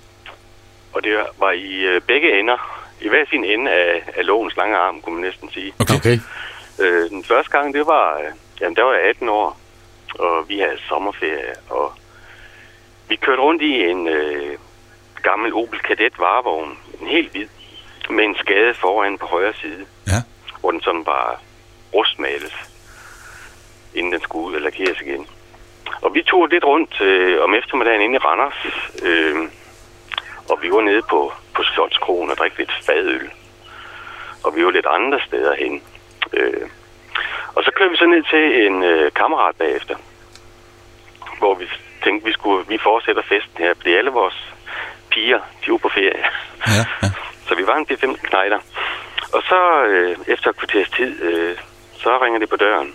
Og det var i øh, begge ender. I hver sin ende af, af lovens lange arm, kunne man næsten sige. Okay. okay. Øh, den første gang, det var... Øh, jamen, der var jeg atten år. Og vi havde sommerferie. Og vi kørte rundt i en øh, gammel Opel Kadett varevogn. En helt hvid. Med en skade foran på højre side. Ja. Hvor den sådan bare rustmales. Inden den skulle ud og lakkeres igen. Og vi tog lidt rundt øh, om eftermiddagen inde i Randers. Øh, Og vi var nede på, på Slotskroen og drikke lidt fadøl. Og vi var lidt andre steder hen. Øh. Og så kørte vi så ned til en øh, kammerat bagefter. Hvor vi tænkte, vi skulle vi fortsætter festen her. Fordi alle vores piger, de var på ferie. Ja, ja. Så vi var en fire femten knejder. Og så øh, efter et kvarters tid, øh, så ringer det på døren.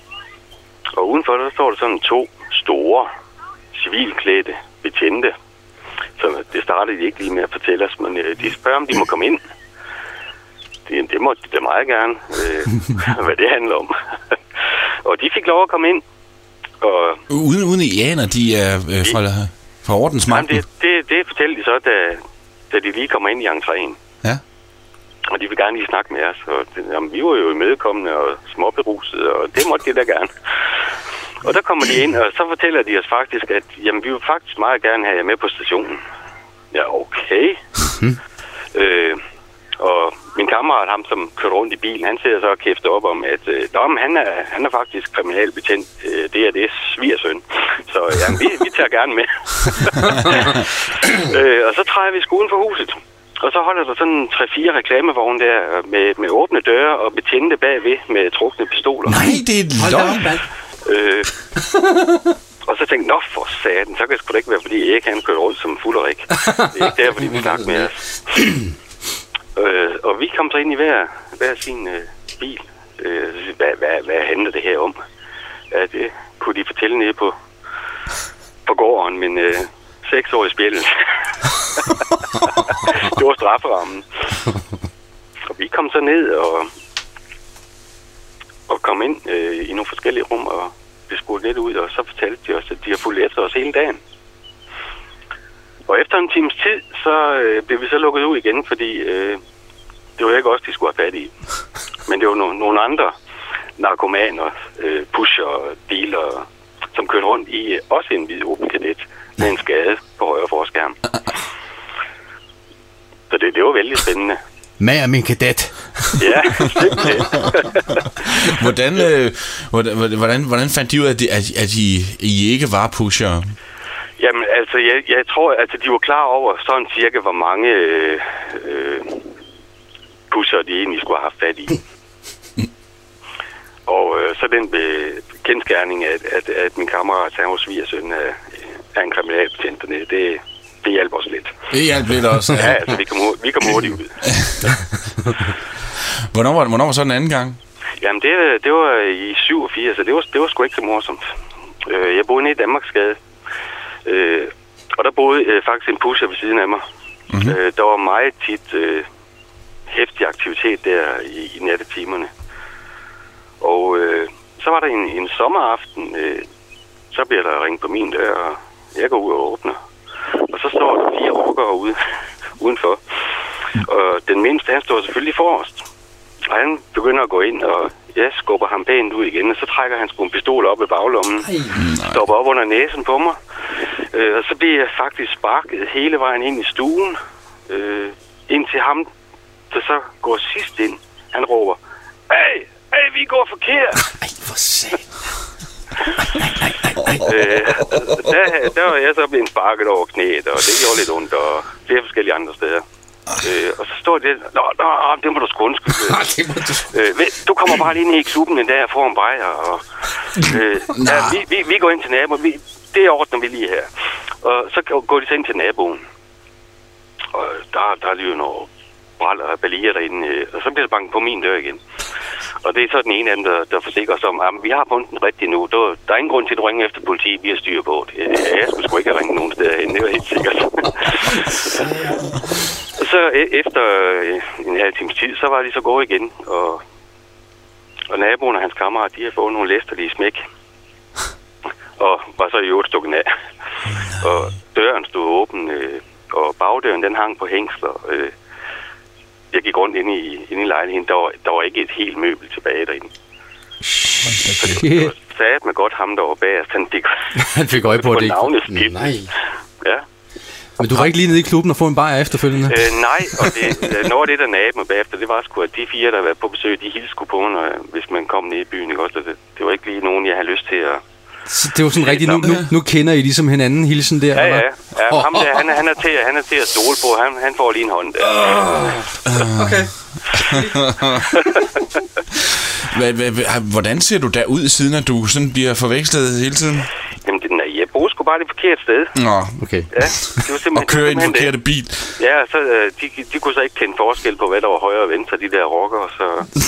Og udenfor der står der sådan to store, civilklædte betjente. Så det startede de ikke lige med at fortælle os, men øh, de spørger, om de må komme ind. Det, det måtte de da meget gerne, øh, hvad det handler om. Og de fik lov at komme ind. Og uden, uden I aner, de er øh, fra, fra ordensmagten? Det, det, det fortalte de så, da, da de lige kommer ind i entréen. Ja. Og de vil gerne lige snakke med os. Og det, jamen, vi var jo imødekommende og småberusede, og det måtte de da gerne. Og der kommer de ind, og så fortæller de os faktisk, at jamen, vi vil faktisk meget gerne have jer med på stationen. Ja, okay. Mm. Øh, og min kammerat, ham som kørte rundt i bilen, han sidder så og kæfter op om, at øh, Dom, han er, han er faktisk kriminalbetjent. Øh, det er det svigersøn. Så jamen, vi, vi tager gerne med. øh, og så træder vi skolen for huset. Og så holder der sådan tre-fire reklamevogne der med, med åbne døre og betjente bagved med trukne pistoler. Nej, det er løgn. Øh, og så tænkte jeg, nå for satan, så kan det sgu da ikke være, fordi Erik han kører rundt som fulderik. Det er ikke der, fordi vi snakker med os. øh, og vi kom så ind i hver, hver sin øh, bil. Øh, hvad, hvad, hvad handler det her om? Ja, det kunne de fortælle nede på, på gården, men øh, seks år i spjældet. Det var strafferammen. Og vi kom så ned og, og kom ind øh, i nogle forskellige rum og blev spurgt lidt ud, og så fortalte de os, at de har fulgt efter os hele dagen. Og efter en times tid, så øh, blev vi så lukket ud igen, fordi øh, det var ikke os, de skulle have fat i. Men det var no- nogle andre narkomaner, øh, pusher, dealer, som kørte rundt i øh, også en hvid Opel Kadett med en skade på højre forskærm. Så det, det var vældig spændende. Med min kadet. Ja, simpelthen. hvordan, øh, hvordan, hvordan, hvordan fandt de ud af, at, de, at, at I, I ikke var pusher? Jamen, altså, jeg, jeg tror, at altså, de var klar over sådan cirka, hvor mange øh, øh, pusher de egentlig skulle have haft fat i. Og øh, så den kendskærning, at, at, at min kammerat, han var svigersøn af, af en kriminalbetjent dernede, det Det hjalp os lidt. Det hjalp lidt også. Ja, altså, vi kom, vi kom hurtigt ud. hvornår, var, hvornår var så den anden gang? Jamen, det, det var i syvogfirs, så det var, det var sgu ikke så morsomt. Jeg boede nede i Danmarksgade, og der boede faktisk en pusher ved siden af mig. Mm-hmm. Der var meget tit øh, heftig aktivitet der i, i nattetimerne. Og øh, så var der en, en sommeraften, øh, så bliver der ringet på min dør, og jeg går ud og åbner. Og så står der fire rockere ude, udenfor. Og den mindste, han står selvfølgelig forrest. Og han begynder at gå ind, og jeg skubber ham pænt ud igen. Og så trækker han sgu en pistol op i baglommen. Stopper op under næsen på mig. Øh, og så bliver jeg faktisk sparket hele vejen ind i stuen. Øh, ind til ham, der så går sidst ind. Han råber, hey, hey, vi går forkert. Ej, for sat. øh, der, der var jeg så blevet sparket over knæet, og det gjorde lidt ondt, og flere forskellige andre steder. Øh, og så står det, nå, nå, det må du sgu undskylde. øh, du kommer bare lige ned i klubben en dag og får en bajer, og øh, ja, vi, vi, vi går ind til naboen, vi, det ordner vi lige her. Og så går de så ind til naboen, og der, der er lige jo noget bræller og balier derinde, og så bliver det banket på min dør igen. Og det er så den ene af dem, der, der forsikrer sig om, at vi har fundet den rigtigt nu. Der, der er ingen grund til at ringe efter politiet, vi har styr på det. Jeg skulle sgu ikke have ringet nogen steder hen, det var helt sikkert. Så efter en halv times tid, så var de så gået igen, og, og naboen og hans kammerat, de har fået nogle læsterlige smæk. Og var så i øvrigt stukket af. Og døren stod åben, og bagdøren den hang på hængsler. Jeg gik rundt inde i, inde i lejligheden, der var, der var ikke et helt møbel tilbage derinde. Så det, det var sat med godt ham, der var bag os. Han fik, han fik øje på det. Navneskift. Nej. Ja. Men du var ikke lige nede i klubben og få en bajer efterfølgende? Øh, nej, og det, noget af det, der nabte mig bagefter, det var sgu, at de fire, der var på besøg, de hilste sgu på mig, hvis man kom ned i byen. Ikke? Også, det, det var ikke lige nogen, jeg havde lyst til at... Så det var sådan rigtigt, nu, nu, nu kender I ligesom hinanden, hilsen der? Ja, ja. ja ham der, han, han, er til, han er til at stole på. Han, han får lige en hånd der. Okay. Hvordan ser du der ud, siden at du sådan bliver forvekslet hele tiden? Jamen, det, nej, jeg bor sgu bare det forkerte sted. Nå, okay. Ja, det var simpelthen, og kører i den forkerte det. bil. Ja, så de, de kunne så ikke kende forskel på, hvad der var højre og venstre, de der rockere, så...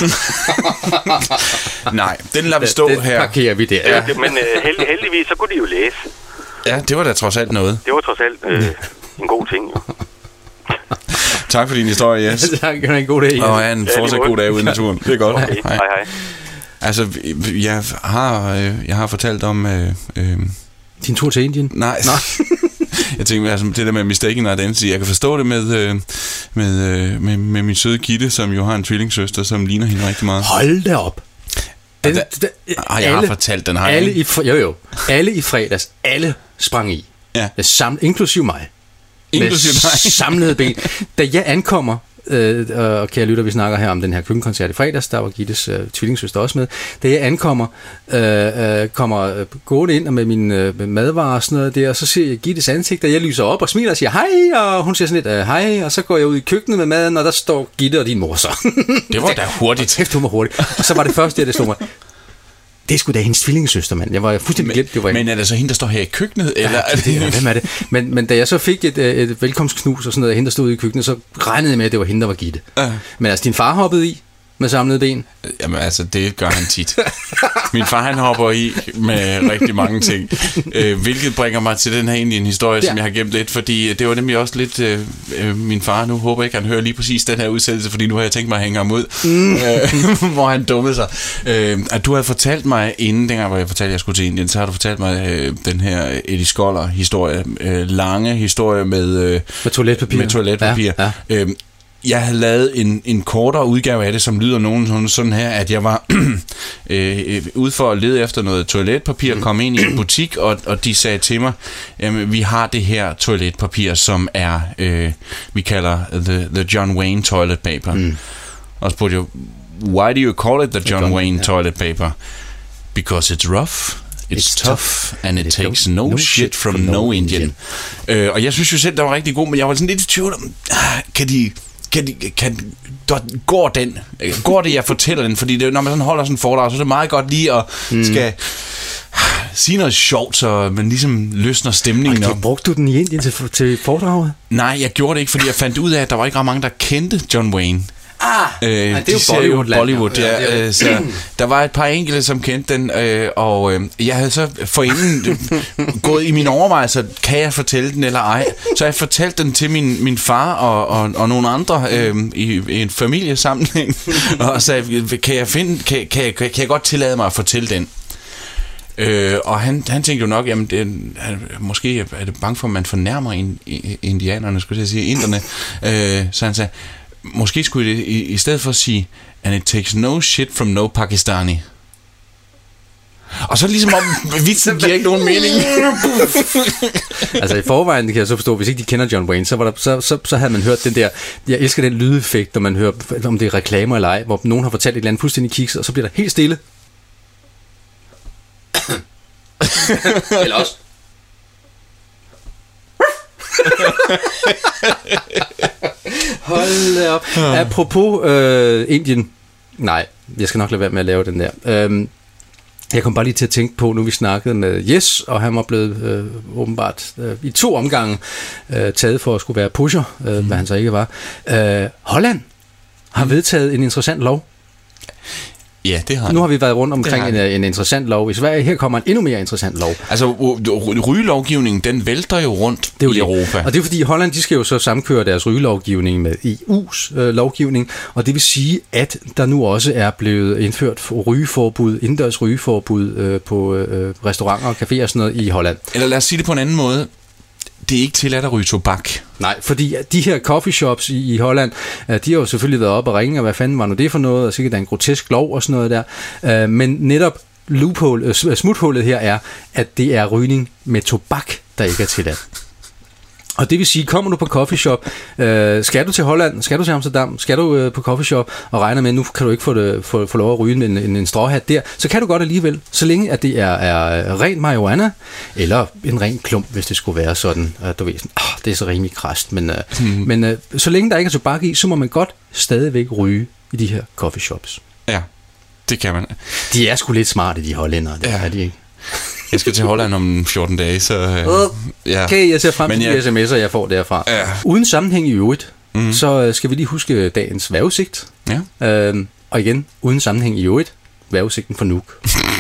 Nej, den lader vi stå det, her. Det parkerer vi der. Ja. Men uh, held, heldigvis, så kunne de jo læse. Ja, det var da trods alt noget. Det var trods alt uh, en god ting, jo. Tak for din historie, Jes. Tak, det er en god dag. Og have en fortsat god dag ude i naturen. Det er godt. Okay. Hej, hej. Altså, jeg har, jeg har fortalt om... Øh, øh, Din tur til Indien? Nej. Nej. Jeg tænker, altså, det der med mistaken identity, jeg kan forstå det med, øh, med, øh, med, med min søde Gitte, som jo har en tvillingsøster, som ligner hende rigtig meget. Hold da op. Den, da, den, har jeg alle, har fortalt den her? Alle i, jo, jo. Alle i fredags, alle sprang i. Ja. Sam, inklusiv mig. Inklusiv med mig. Samlede ben. Da jeg ankommer øh, og kære lytter, vi snakker her om den her køkkenkoncert i fredags, der var Gittes øh, tvillingsøster også med. Da jeg ankommer, øh, øh, kommer gående ind med min øh, madvarer og sådan noget der, og så ser jeg Gittes ansigt, og jeg lyser op og smiler og siger hej, og hun siger sådan lidt øh, hej, og så går jeg ud i køkkenet med maden, og der står Gitte og din mor så. Det var da hurtigt. Kæft, hun var hurtigt. Og så var det første, der det slog mig. Det er sgu da hendes tvillingesøster, mand. Jeg var fuldstændig glemt, det var Men er det så hende, der står her i køkkenet? Ja, eller? det, det, hvem er det? Men, men da jeg så fik et, et velkomstknus og sådan noget, hende, der stod ude i køkkenet, så regnede jeg med, at det var hende, der var Gitte. Ja. Men altså, din far hoppede i med samlede ben? Jamen altså, det gør han tit. Min far, han hopper i med rigtig mange ting. Øh, hvilket bringer mig til den her egentlig en historie, ja. som jeg har gemt lidt, fordi det var nemlig også lidt øh, øh, min far, nu håber jeg ikke, han hører lige præcis den her udsendelse, fordi nu har jeg tænkt mig at hænge ham ud, mm. øh, hvor han dummede sig. Øh, at du havde fortalt mig, inden dengang, hvor jeg fortalte, at jeg skulle til Indien, så har du fortalt mig øh, den her Eddie Skoller-historie, øh, lange historie med, øh, med toiletpapir. Med toiletpapir. Ja, ja. Øh, Jeg havde lavet en, en kortere udgave af det, som lyder nogenlunde sådan her, at jeg var øh, ude for at lede efter noget toiletpapir, kom ind i en butik, og, og de sagde til mig, jamen, vi har det her toiletpapir, som er, øh, vi kalder the, the John Wayne toilet paper. Mm. Og så spurgte jeg, why do you call it the John, John Wayne yeah. toilet paper? Because it's rough. It's, It's tough, tough, and it, it takes no, no shit from, from no Indian. Indian. Øh, og jeg synes jo selv, der var rigtig god, men jeg var sådan lidt i tvivl om, kan de... Kan, kan, der, går den går det, jeg fortæller den, fordi det, når man sådan holder sådan en foredrag, så er det meget godt lige at mm. skal sige noget sjovt, så man ligesom løsner stemningen op. Brugte du den i Indien til, til foredraget? Nej, jeg gjorde det ikke, fordi jeg fandt ud af, at der var ikke ret mange, der kendte John Wayne. Ah, øh, nej, det er de jo Bollywood, jo Bollywood ja, ja, ja. Øh, så der var et par enkelte, som kendte den, øh, og øh, jeg havde så forinden gået i mine overvejelser, kan jeg fortælle den eller ej? Så jeg fortalte den til min, min far og, og, og nogle andre øh, i, i en familiesamling, og sagde, kan jeg, finde, kan, kan, kan, kan jeg godt tillade mig at fortælle den? Øh, og han, han tænkte jo nok, jamen det, han, måske er det bange for, at man fornærmer in, indianerne, skulle jeg sige, inderne. Øh, så han sagde, måske skulle det i, i stedet for at sige, and it takes no shit from no Pakistani. Og så ligesom om vitsen giver ikke nogen mening. Altså i forvejen kan jeg så forstå, hvis ikke de kender John Wayne, så, var der, så, så, så havde man hørt den der, jeg elsker den lydeffekt, når man hører, om det er reklamer eller ej, hvor nogen har fortalt et eller andet fuldstændig kiks, og så bliver der helt stille. Eller også. Hold op. Apropos øh, Indien. Nej, jeg skal nok lade være med at lave den der. Øhm, jeg kom bare lige til at tænke på, nu vi snakkede med Yes, og han var blevet øh, åbenbart øh, i to omgange øh, taget for at skulle være pusher, øh, mm. hvad han så ikke var. Øh, Holland har vedtaget en interessant lov. Ja, det har Nu har vi været rundt omkring en, en interessant lov i Sverige. Her kommer en endnu mere interessant lov. Altså, rygelovgivningen, den vælter jo rundt det er jo i det. Europa. Og det er fordi, Holland, de skal jo så samkøre deres rygelovgivning med E U's øh, lovgivning, og det vil sige, at der nu også er blevet indført rygeforbud, indendørs rygeforbud øh, på øh, restauranter og caféer og sådan noget i Holland. Eller lad os sige det på en anden måde. Det er ikke tilladt at ryge tobak. Nej, fordi de her coffeeshops i, i Holland, de har jo selvfølgelig været op og ringe, og hvad fanden var nu det for noget, og sikkert der er en grotesk lov og sådan noget der. Men netop loophole, smuthullet her er, at det er rygning med tobak, der ikke er tilladt. Og det vil sige, kommer du på coffeeshop, øh, skal du til Holland, skal du til Amsterdam, skal du øh, på coffeeshop og regner med, at nu kan du ikke få, det, få, få lov at ryge med en, en, en stråhat der, så kan du godt alligevel, så længe at det er, er ren marihuana, eller en ren klump, hvis det skulle være sådan, at du ved sådan, oh, det er så rimelig krast, men, øh, hmm. men øh, så længe der ikke er tobak i, så må man godt stadigvæk ryge i de her coffeeshops. Ja, det kan man. De er sgu lidt smarte, de hollændere, det ja. er de ikke. Jeg skal til Holland om fjorten dage, så... Øh, ja. Okay, jeg ser frem til de sms'er, jeg får derfra. Ja. Uden sammenhæng i øvrigt, mm-hmm. så skal vi lige huske dagens vejrudsigt. Ja. Øhm, og igen, uden sammenhæng i øvrigt, vejrudsigten for Nuuk.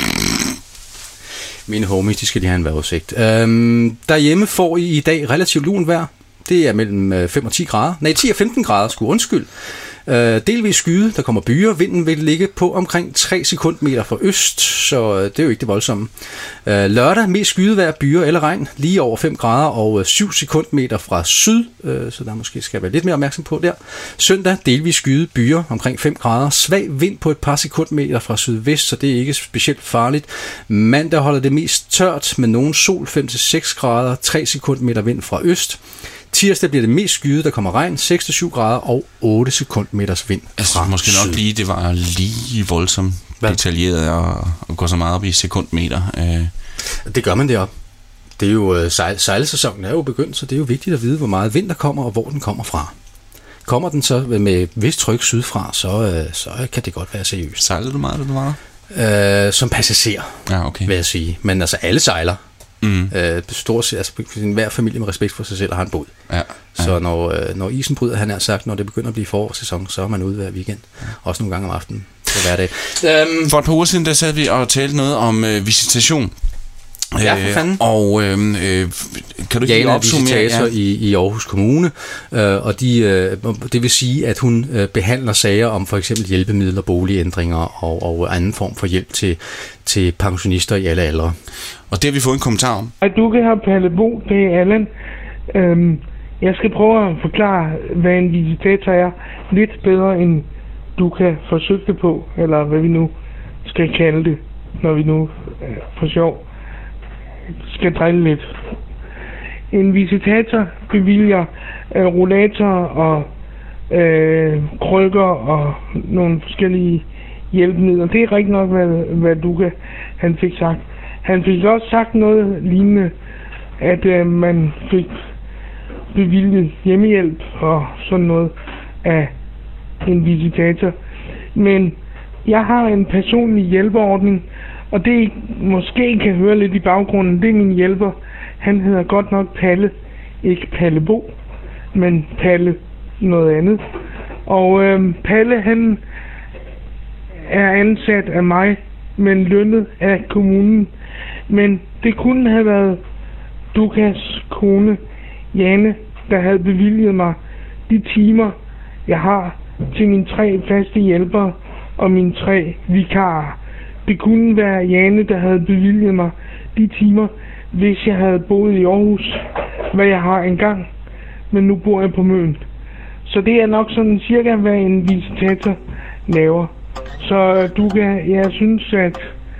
Mine homies, de skal lige have en vejrudsigt. Øhm, derhjemme får I i dag relativt lunt vejr. Det er mellem fem og ti grader. Nej, ti og femten grader, sgu undskyld. Øh, delvis skyde, der kommer byer. Vinden vil ligge på omkring tre sekundmeter fra øst, så det er jo ikke det voldsomme. Øh, lørdag mest skydevejr, byer eller regn, lige over fem grader og syv sekundmeter fra syd, øh, så der måske skal være lidt mere opmærksom på der. Søndag delvis skyde, byer omkring fem grader, svag vind på et par sekundmeter fra sydvest, så det er ikke specielt farligt. Mandag holder det mest tørt med nogen sol, fem til seks grader, tre sekundmeter vind fra øst. Tirsdag bliver det mest skyet, der kommer regn, seks til syv grader og otte sekundmeters vind. Altså, måske nok syd. lige, det var lige voldsomt Hvad? detaljeret og, og går så meget op i sekundmeter. Øh. Det gør man deroppe. Det er jo, sejl, sejlsæsonen er jo begyndt, så det er jo vigtigt at vide, hvor meget vind der kommer, og hvor den kommer fra. Kommer den så med vist tryk sydfra, så, så kan det godt være seriøst. Sejlede du meget, da du var der? Øh, som passager, ja, okay. vil jeg sige. Men altså, alle sejler. Mm. Øh, stort, altså, hver familie med respekt for sig selv har en båd. Ja, ja. Så når, øh, når isen bryder, han har sagt, når det begynder at blive forårssæson, så er man ude hver weekend. Ja. Også nogle gange om aftenen på hverdag. Um, for et par uger siden, der sad vi og talte noget om øh, visitation. Ja, for fanden. Øh, og øh, øh, kan du Jane ikke opsummere? Ja. i, i Aarhus Kommune, øh, og de, øh, det vil sige, at hun øh, behandler sager om for eksempel hjælpemidler, boligændringer og, og anden form for hjælp til, til pensionister i alle aldre. Og det har vi fået en kommentar om. At du kan have Palle Bo, det er Allan. Øhm, jeg skal prøve at forklare, hvad en visitator er, lidt bedre end du kan forsøge det på, eller hvad vi nu skal kalde det, når vi nu øh, for sjov skal drille lidt. En visitator bevilger øh, rollator og øh, krykker og nogle forskellige hjælpemidler. Det er rigtig nok, hvad, hvad Duka han fik sagt. Han fik også sagt noget lignende, at øh, man fik bevilget hjemmehjælp og sådan noget af en visitator. Men jeg har en personlig hjælpeordning, og det måske kan høre lidt i baggrunden, det er min hjælper. Han hedder godt nok Palle, ikke Palle Bo, men Palle noget andet. Og øh, Palle, han er ansat af mig, men lønnet af kommunen. Men det kunne have været Dukas kone, Jane, der havde bevilget mig de timer, jeg har til mine tre faste hjælpere og mine tre vikarer. Det kunne være Jane, der havde bevilget mig de timer, hvis jeg havde boet i Aarhus, hvad jeg har engang, men nu bor jeg på Møn. Så det er nok sådan cirka, hvad en visitator laver. Så du kan, jeg synes, at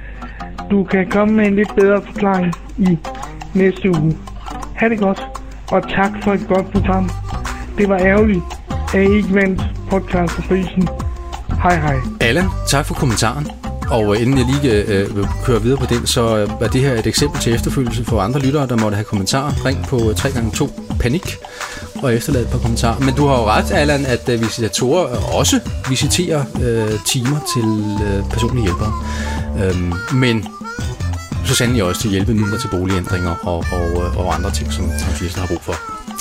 du kan komme med en lidt bedre forklaring i næste uge. Ha' det godt, og tak for et godt program. Det var ærgerligt, at I ikke vandt podcastprisen. Hej hej. Allan, tak for kommentaren. Og inden jeg lige øh, kører videre på den, så er det her et eksempel til efterfølgelse for andre lyttere, der måtte have kommentarer. Ring på tre gange to panik og efterlad et par kommentarer. Men du har jo ret, Allan, at øh, visitatorer også visiterer øh, timer til øh, personlige hjælpere. Øhm, men så sandelig også til hjælpemidler til boligændringer og, og, og andre ting, som pensionister har brug for.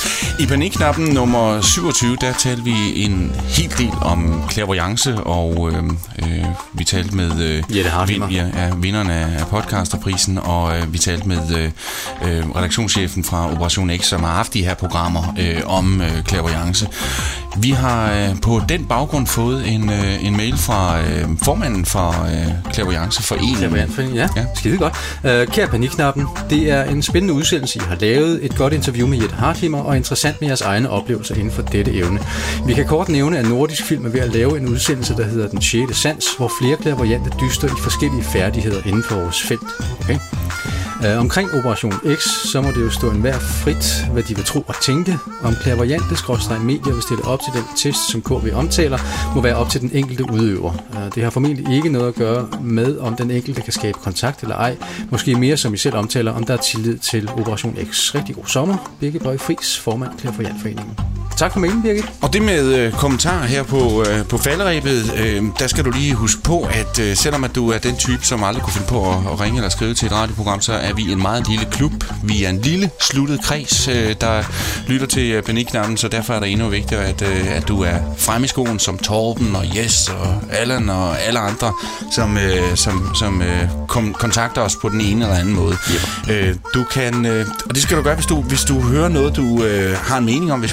I panikknappen nummer syvogtyve, der talte vi en hel del om clairvoyance, og øh, øh, vi talte med øh, Jette Hartimer, vin, ja, vinderen af podcasterprisen, og øh, vi talte med øh, redaktionschefen fra Operation X, som har haft de her programmer øh, om øh, clairvoyance. Vi har øh, på den baggrund fået en, øh, en mail fra øh, formanden for øh, Clairvoyanceforeningen. Ja, ja. Skide godt. Uh, kære Panikknappen, det er en spændende udsendelse, I har lavet. Et godt interview med Jette Hartimer, og interessant med jeres egne oplevelser inden for dette evne. Vi kan kort nævne, at Nordisk Film er ved at lave en udsendelse, der hedder Den sjette sans, hvor flere clairvoyante dyster i forskellige færdigheder inden for vores felt. Okay? Uh, omkring Operation X, så må det jo stå enhver frit, hvad de vil tro og tænke. Om clairvoyante-medier vil stille op til den test, som K V omtaler, må være op til den enkelte udøver. Uh, det har formentlig ikke noget at gøre med, om den enkelte kan skabe kontakt eller ej. Måske mere, som I selv omtaler, om der er tillid til Operation X. Rigtig god sommer. Birgit Bøje Friis, formand Clairvoyantforeningen. Tak for mailen, Birgit. Og det med øh, kommentarer her på, øh, på falderæbet, øh, der skal du lige huske på, at øh, selvom at du er den type, som aldrig kunne finde på at, at ringe eller skrive til et radioprogram, så er vi en meget lille klub. Vi er en lille, sluttet kreds, øh, der lytter til øh, panikknappen, så derfor er det endnu vigtigere, at, øh, at du er fremme i skoen som Torben og Jes og Allan og alle andre, som, øh, som, som øh, kom, kontakter os på den ene eller anden måde. Yep. Øh, du kan, øh, og det skal du gøre, hvis du, hvis du hører noget, du øh, har en mening om, hvis vi har sagt noget,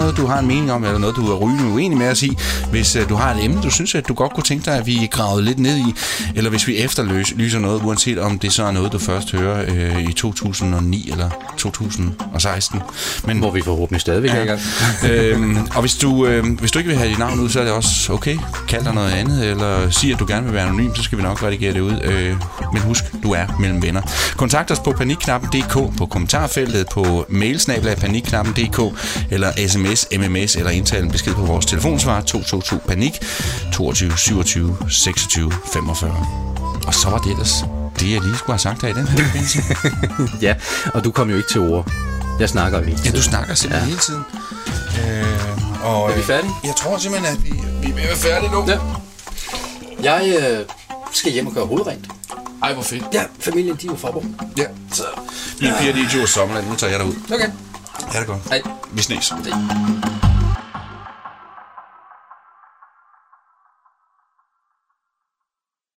noget, du har en mening om, eller noget, du er rygende uenig med os i. Hvis uh, du har et emne, du synes, at du godt kunne tænke dig, at vi gravede lidt ned i, eller hvis vi efterlyser noget, uanset om det så er noget, du først hører uh, i to tusind og ni eller to tusind og seksten. Men, hvor vi forhåbentlig stadigvæk er i gang. øhm, og hvis du, øh, hvis du ikke vil have dit navn ud, så er det også okay. Kald dig noget andet, eller sig, at du gerne vil være anonym, så skal vi nok redigere det ud. Øh, men husk, du er mellem venner. Kontakt os på panikknappen punktum d k, på kommentarfeltet, på mailsnabel-a panikknappen punktum d k, eller sms, mms, eller indtale en besked på vores telefonsvar to to to panik toogtyve syvogtyve seksogtyve femogfyrre. Og så var det ellers det, jeg lige skulle have sagt her i den her forbindelse. Ja, og du kom jo ikke til ord. Jeg snakker jo hele tiden. Ja, du snakker simpelthen ja. hele tiden. Øh, og, er vi færdige? Jeg tror simpelthen, at vi, vi er ved at være færdige nu. Ja. Jeg øh, skal hjem og gøre hovedrent. Ej, hvor fedt. Ja, familien, de er jo forborg. Ja, så vi bliver de i Djurs Sommerland. Nu tager jeg dig ud. Okay. Ja, det er godt. Hej. Vi ses. Hej.